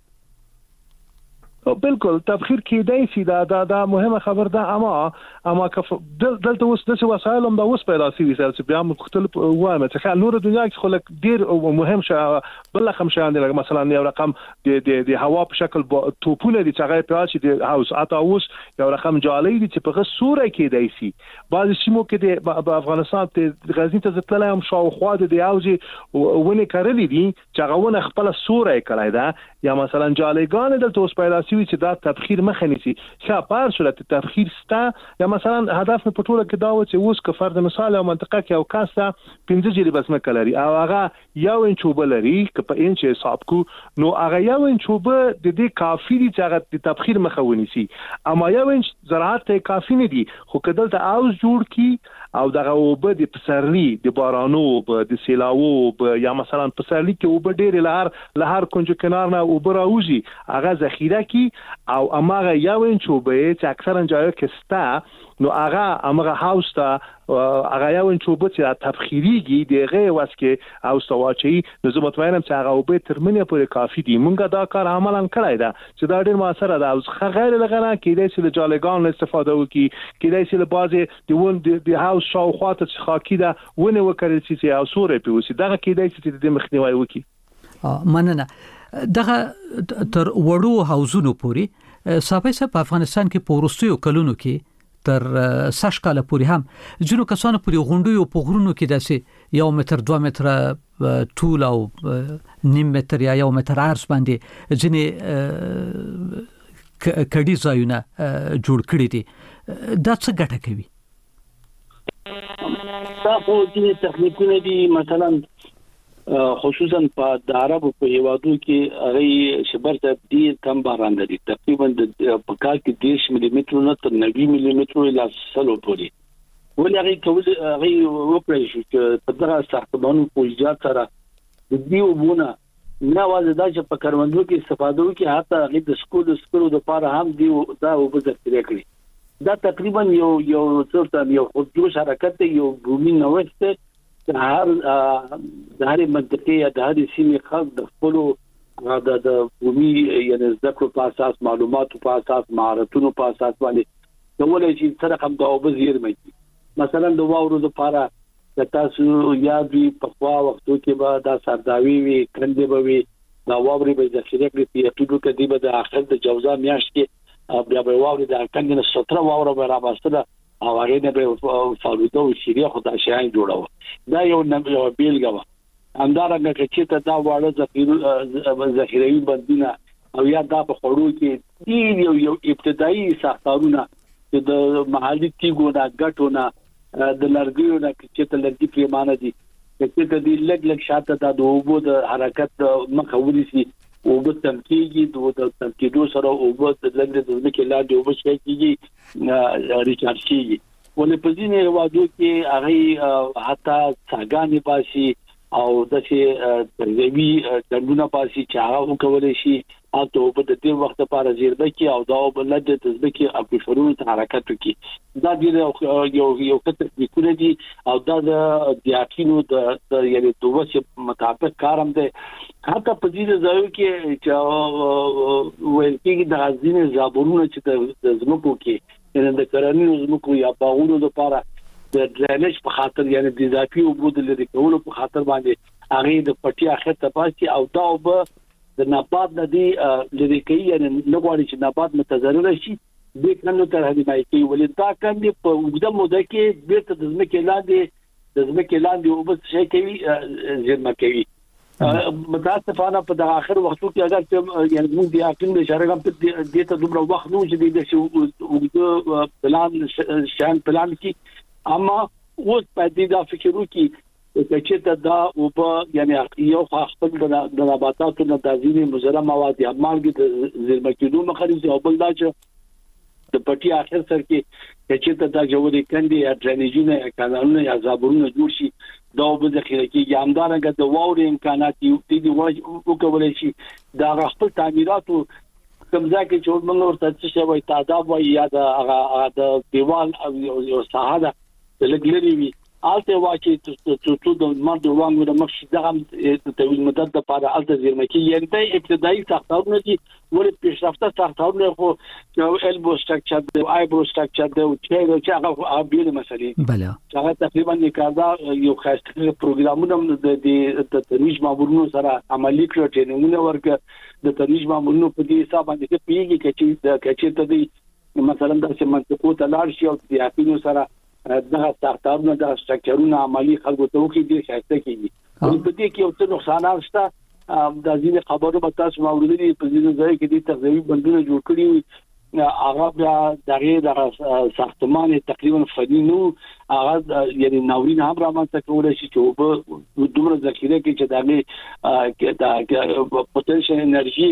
بالکل تبخیر کېدای شي دا مهمه خبر ده اما دلته اوس د وسایل هم د اوس پیدا شي چې بیا مختلف وایي چې نور دنیا کې خلک ډیر مهم شه بل خم شان دي مثلا یو رقم د هوا په شکل توپونه دي چې هغه په چې د هاوس اته اوس یو رقم جالي دي چې په صوره کېدای شي بعض سیمو کې د افغانستان ته غزنی ته ځتلای هم شاوخوا د یاوزي ونه کړلې دي چې هغه ونه خپل صوره کړای ده یا مثلا جاليګان دلته اوس پیدا چې دا تبخیر مخه نیسي شاپار صورت تبخیر ستا یا مثلا هدف په ټوله کې دا و چې اوس که فرض مثال او منطقه کې او کاسه 15 جری بس مکلري او هغه یو انچ وبلري که په انچ حساب کو نو هغه یو انچ وب د دې کافي دي چې هغه د تبخیر مخه ونیسي اما یو انچ زراعت ته کافي نه دي خو کدلته اوس جوړ کی او دغه وب د پسرلی د بارانو د سیلاوو یا مثلا پسرلی کې وب ډیر لهر کنج کنار نه وب راوځي هغه ذخیره کی او امغه یو انچ وب چې اکثرا ځایو کې ستا نو هغه هاوس ته هغه یو انچ وب چې تبخیریږي دغه واسکه او سواچي نو زه مطمئنم چې هغه وب ترمنه پورې کافي دي مونږه دا کار عملاً کړای دا چې دا ډیر موثر ده او غیر لغنه کېدای شي له جالګان استفاده وکړي کېدای شي له بازي د هاوس شاوخواته چې خاکی ده ونه وکړي چې او سورې پیوسی دغه کېدای شي د مخنیوي وکړي مننه دغه تر وړو حوزونو پوری صاحب په افغانستان کې پورستیو کلونو کې تر سش کاله پوری هم ځینو کسانو پوری غونډیو په غرونو کې داسې 1 متر 2 متر طول او نیم متر یا 1 متر عرض باندې ځینې کډي ځایونه جوړ کړی دي دا څه ګټه کوي تاسو دې تخنیکونه دي مثلا خصوصا په د عربو په هیوادو کې هغه شبر ته ډیر کم باران لري تقریبا په کال کې 10 ملي متر نه تر 90 ملي متر لا سلو پوري ولې هغه وکړي چې په دغه ساختمانو په ایجاد سره د دیو بونه نه واځي دا چې په کاروندو کې استفاده وکړي حتی هغه د سکولو د لپاره هم دیو دا وبذکر کړی دا تقریبا یو څه یو خودجوش حرکت یو بومي نوښت د هر منطقې یا د هر سیمې خلک د خپل د بومي یعنی ذکر په اساس معلوماتو په اساس مهارتونو په اساس باندې کولای شي سره هم د وبزیر مې مثلا د واورو لپاره د تاسو یاد وي په خوا وختو کې به دا سرداوي وي کندې به وي دا واوري به ذخیره کړي په ټولو کې دی به د اخر د جوزا میاشت کې بیا به واوري د کندې نه 17 واورو به راوستله او هغه نه به فالوده او شیریا خدای شاین جوړاو دا یو بیلګه و همدارنګه چې ته دا واړه ذخیروي بندونه او یا دا په خړو کې یو ابتدایي ساختارونه د محلي تیګو نه ګټونه د لرګیو نه چې ته لرګي پیمانه دي چې ته د لګ شاته د اوبو د حرکت مخاوري سي او په تمکیږي د تمکیدو سره او په لګ د ځمکې لاندې او په شي کېږي ریچارج کېږي ولې په ځینې وادو کې هغه حتی څنګه باسي او د شي ترغیبي څنګه باسي چې هغه کولای شي او په دې وخت لپاره زیربه کې او دا په لږ د ځمکې او شروع ته حرکت وکړي دا د یو کتر لیکونه دي او دا د یاکینو د یعنی دوه مطابق کارم ده حتی په دې ځایو کې چې ویل کېږي د غزینې زابورونه چې د زمکو کې یعنی د کرنیزو زمکو یا باغونو لپاره د ډرینیج په خاطر یعنی د اضافي اوبو د لري کولو په خاطر باندې هغه د پټي اخر ته پاتې او دا وب د نبات د دې لري کوي یعنی نغواړي چې نبات متضرر شي د کنو تر هدي مای کوي ولې دا کاندي په وګړه موده کې بیرته د ځمکې لاندې وب شي کوي زیرمه کوي متاسفانه په د اخر وختو کې اگر یعنی موږ د اقلیم اشاره کوم ته د ته دومره وخت نو چې د شو پلان شان پلان کې اما اوس په دې دا فکر وکړي چې دا او په یعنی یو خپل د نباتاتو نه د ځینې مضر مواد یا مالګې د زیرمه کېدو مخالفت او بل دا چې د پټي اخر سر کې چې دا جوړې کندي یا ډرینیجونه یا کانالونه یا زابورونه جوړ شي دا په ذخیره کې همدارنګه د واورې امکانات یو دي وکولای شي دا خپل تعمیراتو کومځه کې چې موږ ورته څه وایي تعداد وایي یا د دیوال او یو ساحه د لګلري وي الته واچي ته د مرد وانګو د مخ دغه د طویل مدت لپاره الته زیرمه کې یعنی د ابتدایي ساختارونه دي ولې پیشرفته ساختارونه خو یو البو سټراکچر دی آیبرو سټراکچر دی چې هغه بیل مسلې بله هغه تقریبا نکادا یو خاصه پروګرامونه د ترویج مامورونو سره عملی کړو ټریننګونه ورکړه د ترویج مامورونو په دې حساب باندې پیږي چې د مثلا د منطقو تلار شي او د اپینو سره دغه ساختارونه د سټراکچرونو عملی خلکو ته وکړي دي خاصه کیږي په دې کې یو څه نقصانات شته د ځینې خبرو په تاسو موردي په ځینې ځای کې د تغذیوي بندونه جوړ کړي هغه د ساختمان تقریبا فني نو هغه یعنی ناورین هم رامنځته کولای شي چې په دومره ذخیره کې چې د پوتنشل انرژي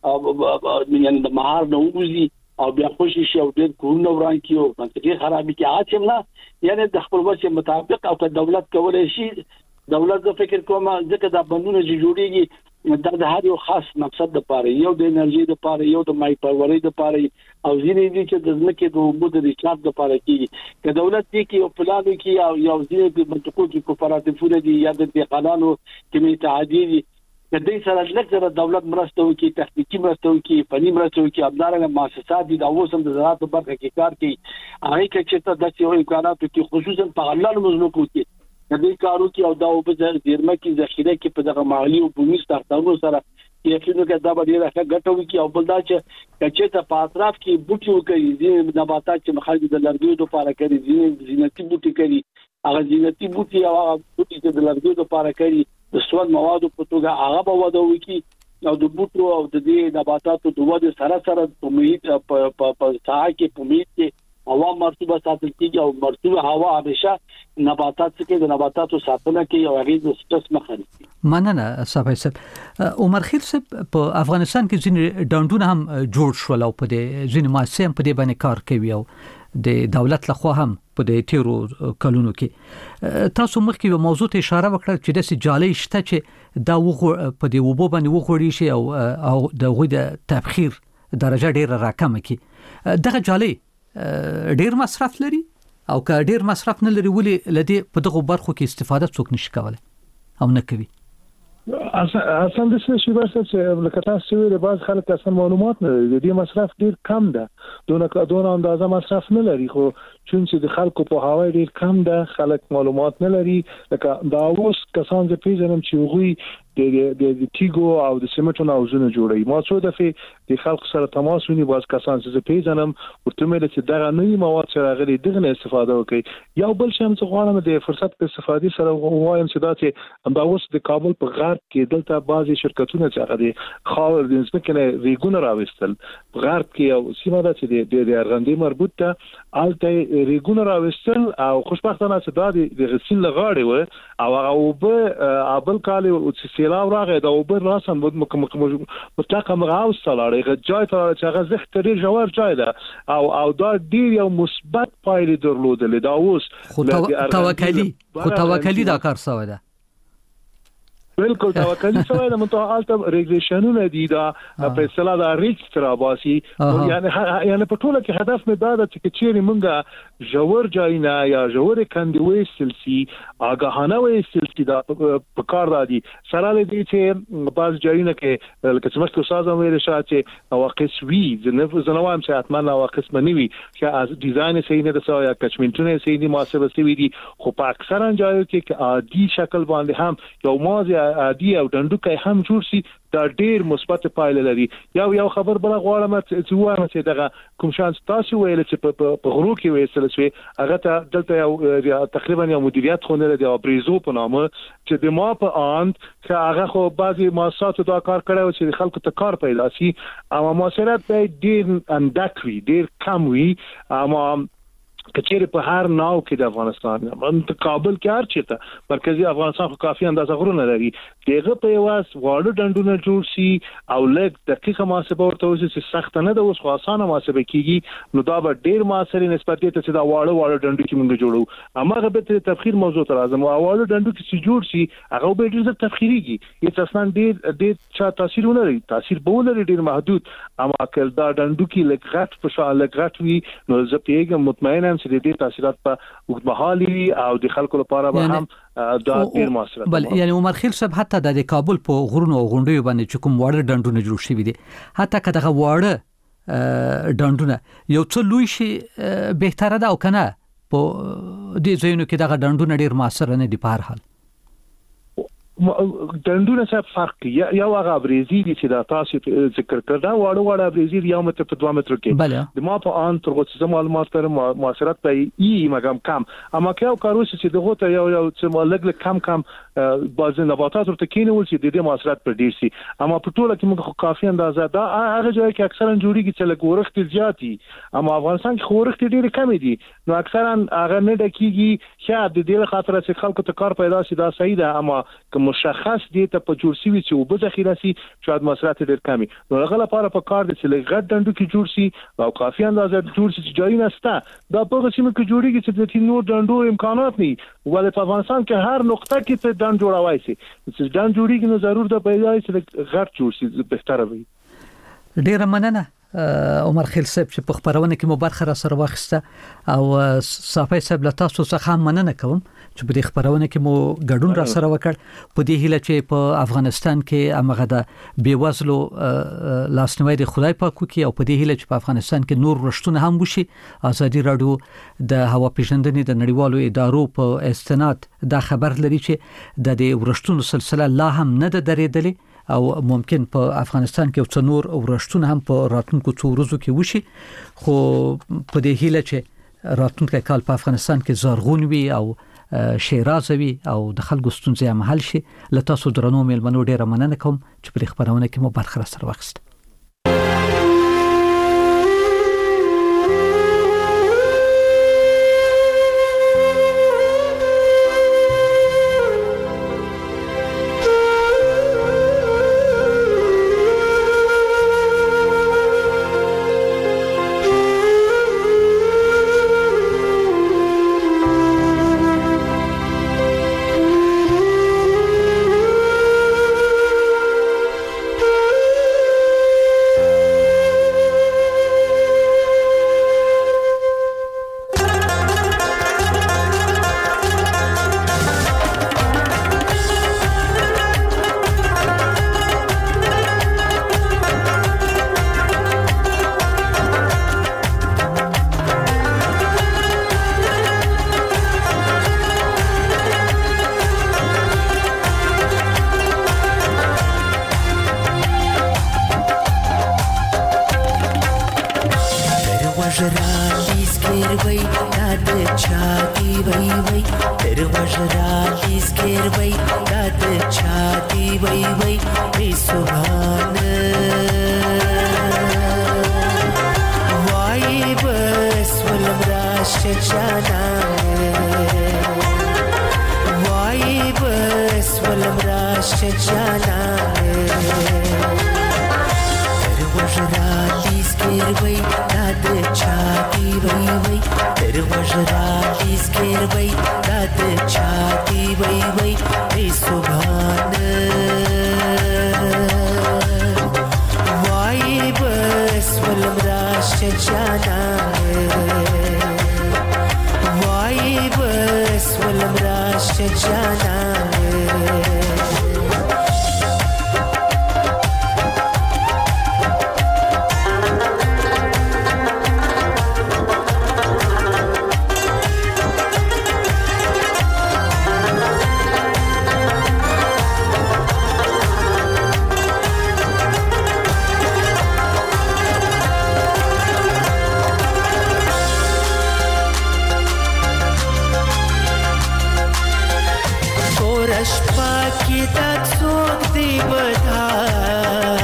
او یعنی د مهار نو وزي او بیا خوشي شي او ډېر کورونه وران کیو منطقي خرابې کې عاجم نه یعنی د خپل وجه مطابق او دولت کولای شي دولت زه فکر کوم ځکه دا بندونه جوړیږي د هر یو خاص مقصد لپاره یو د انرژي لپاره یو د مای پروري لپاره او ځینې دي چې د ځمکې د اوبو د ریچارج لپاره کیږي که دولت دې کې یو پلان وکړي او یو ځینې د منطقو کې کوپراتیفونه دي یا د قانونو کې متعهدي دي د دې سره لږ دولت مرسته وکړي تخنیکی مرسته وکړي فني مرسته وکړي همدارنګه مؤسسات دي د اوسم د زراعت په برخه کې کار کوي هغه کې چې د یو امکانات کې خصوصا په غلل مزلوکو کې د دې کارو کې او دا په زیرمه کې ذخیره کې په دغه مالی او بومي ساختمانو سره یقینو کې دا به ډیره ګټه وکړي او بل دا چې په اطراف کې بوټي وکړي ځینې نباتات چې مخالف د لرګیو لپاره کوي ځینې زینتي بوټي کوي هغه زینتي بوټي او هغه بوټي چې د لرګیو لپاره کوي د سواد موادو په توګه هغه به وده وکړي او د بوټو او د دې نباتاتو د وده سره په محیط په ساحه کې په محیط کې هوا مرطوبه ساتل کیږي او مرطوبه هوا همیشه نباتات کې د نباتاتو ساتنه کوي او هغه د سټرس مخه نیسي. مننه صاحب صاحب عمر خیل صاحب په افغانستان کې ځینې ډاونډونه هم جوړ شول او په دې ځینې مؤسسې په دې باندې کار کوي او د دولت لخوا هم په دې تیرو کلونو کې تاسو مخکې یو موضوع ته اشاره وکړه چې د سجالې شته چې دا په دې وبو باندې وغوړي شي او د غوډ د تبخیر درجه ډیره راکمه کی دغه جالې ډیر مصرف لري او که ډیر مصرف نه لري ولې لدی په دغه برخو کې استفاده څوک نشي کولای او نه کوي اصلا د څه شي بس چې لکه تاسو ویل بعض خلک اصلا معلومات نه لري د مصرف ډیر کم ده دونه اندازه مصرف نه لري خو چون چې د خلکو په هوا ډیر کم ده خلک معلومات نه لري لکه دا اوس کسان چې پیژنم چې وغوي د تیګو او د سیمنټو ناوزونه جوړي. ما څو دفعه د خلکو سره تماس ونی باز کسان چې پیژنم ورته مې چې دغه نوې مواد سره غلي دغه استفاده وکړي. یو بل شی هم څه غواړم د فرصت په استفادې سره وایم چې دا چې دا اوس د کابل په غرب کې دلته بعضي شرکتونه چې هغه د خاور د ځمکې نه ریګونه راوستل په غرب کې او سیمه ده چې د ارغندې مربوط ته الته ریګونه راوستل او خوشبختانه چې دا د غسیل لغاړي و او هغه وب ابل کال او سیلاب راغی دا وب راسن مطلقه مغاوس لاړې جای ته چې هغه زخت ډیر ژور جای ده او دا ډیر یو مثبت پایلې درلودل. دا اوس خو توکلی دا کار سوی ده. بالکل توکلی سوی ده متعالته ریګریشنونه دي دا په اصطلاح دا ریجستر باسي یعنی په ټوله کې هدف مې دا ده چې چیرې مونږه ژور جاینا یا ژور کندوي سلسي آگاهانه وي سلسي دا په کار دادي سره لدی چې باز جاینا کې لکه څنګه سازم ویل شاته واقع وی زنوام چې اتمنه واقع منوي چې از ډیزاین صحیح نه ده یا کچمنټونه صحیح دي محاسبه سوي دي خو په اکثرا جایو کې عادي شکل باندې هم یو موازی عادي او دندوکای هم جوړ شي دا ډیر مثبت پایله لري. یو خبر بل غواړم چې وایم چې دغه کوم شانس تاسو ویل چې په غرو کې وېسل شوی هغه ته دلته یو تقریبا یو مدیریت خونه لري او بریزو په نامه چې د ما په اند چې هغه خو بعضي مؤسسات دا کار کړو چې خلکو ته کار پیدا شي اما مؤسسات ډیر اندکوي ډیر کم وي اما کچېره په هر ناو کې د افغانستان په کابل کې هر چیرته مرکزی افغانستان خو کافي اندازه غرونه لري دغه په واس واړو ډندونه جوړ شي او لږ دقیقه محاسبه ورته وشي چې سخت نه ده اوس خو اسانه محاسبه کیږي نو دا به ډیر موثر نسبت ته چې دا واړو ډندو کې موږ جوړو اما هغه به تفخیر موضوع تر اعظم واړو ډندو کې چې جوړ شي هغه به ډیر تفخیریږي هیڅ اصلا ډیر چا تاثیر نه لري تاثیر به ولري ډیر محدود اما کله دا ډندو کې لږ غټ په شان لږ غټ وي نو زه پیګم مطمئنم چې د دې تاثیرات په وګړمحلي او د خلکو لپاره به هم دا ډیر موثر بل یعنی عمر خیل صاحب حتی د کابل په غرونو او غونډیو باندې چې کوم وړ ډندونه جوړ شوي دي حتی که دغه وړ ډندونه یو څه لوی شي بهتره ده او کنه په دې ځایونو کې دغه ډندونه ډیر موثر نه دي په هر حال دندونه څه فرق یا هغه ابریزي دي چې دا تاسو ذکر کړدا واړه ابریزي یو متر په 2 متر کې د ما په ان تر څو معلومات پر موثرت په ای مګم کم اما که یو کاروس چې دغه ته یو چې لګ کم بعض نباتات ورته کېنول چې د دې موثرت پر ډیر شي اما په ټوله کې موږ کافي اندازه دا هغه ځای کې اکثرا جوړیږي چې لګ ورخت زیاتی اما افغانستان کې ورخت ډیر کم دي نو اکثرا هغه نه ډکیږي چې د دې خاطر چې خلکو ته کار پیدا شي دا صحیح ده اما مشخص دي ته په جوړ شي چې وب ذخیره شي شاید مسرات ډیر کمی نو هغه لپاره په کار دي چې غټ ډندو کې جوړ شي او کافي اندازه جوړ شي چې جای نهسته دا په سیمه کې جوړیږي چې د نور ډندو امکانات نه ولې په افغانستان کې هر نقطه کې ته ډند جوړوي شي چې ډند جوړیږي نو ضرور ده پیدا چې غټ جوړ شي بهتره وي. ډیر مننه عمر خیل صاحب چې په خبرونه کې مو برخه را سره واخیسته او صافی صاحب له تاسو څخه مننه کوم چې په دې خبرونه کې مو ګډون را سره وکړ په دې هیله چې په افغانستان کې امغه د بیوزلو لاسنیوي د خدای پاک کوي او په دې هیله چې په افغانستان کې نور رښتونه هم وشي. ازادي رادیو د هوا پیژندنې د نړیوالو ادارو په استناد دا خبر لري چې د دې رښتونو سلسله لا هم نه ده درېدلې او ممکن په افغانستان کې څو نور ورښتونه هم په راتلونکو څو ورځو کې وشي خو په دې هیله چې راتلونکي کال په افغانستان کې زرغون وي او شیراز وي او د خلکو ستونزې هم حل شي. له تاسو درنو مېلمنو ډیره مننه کوم چې په خبرونه کې مو برخه سره واخیسته. وجراتی سکروی داد چاتی وی وی تر وجراتی سکروی داد چاتی وی وی ای سبحان وای بس ولمراش جانا وای بس ولمراش جانا تر وجراتی سکروی داد چاتی وی وی تر وجراتی سکروی داد چاتی وی وی ای سبحان وای بس ولمراش جانا وای بس ولمراش جانا شپه کې د څوک دی بدار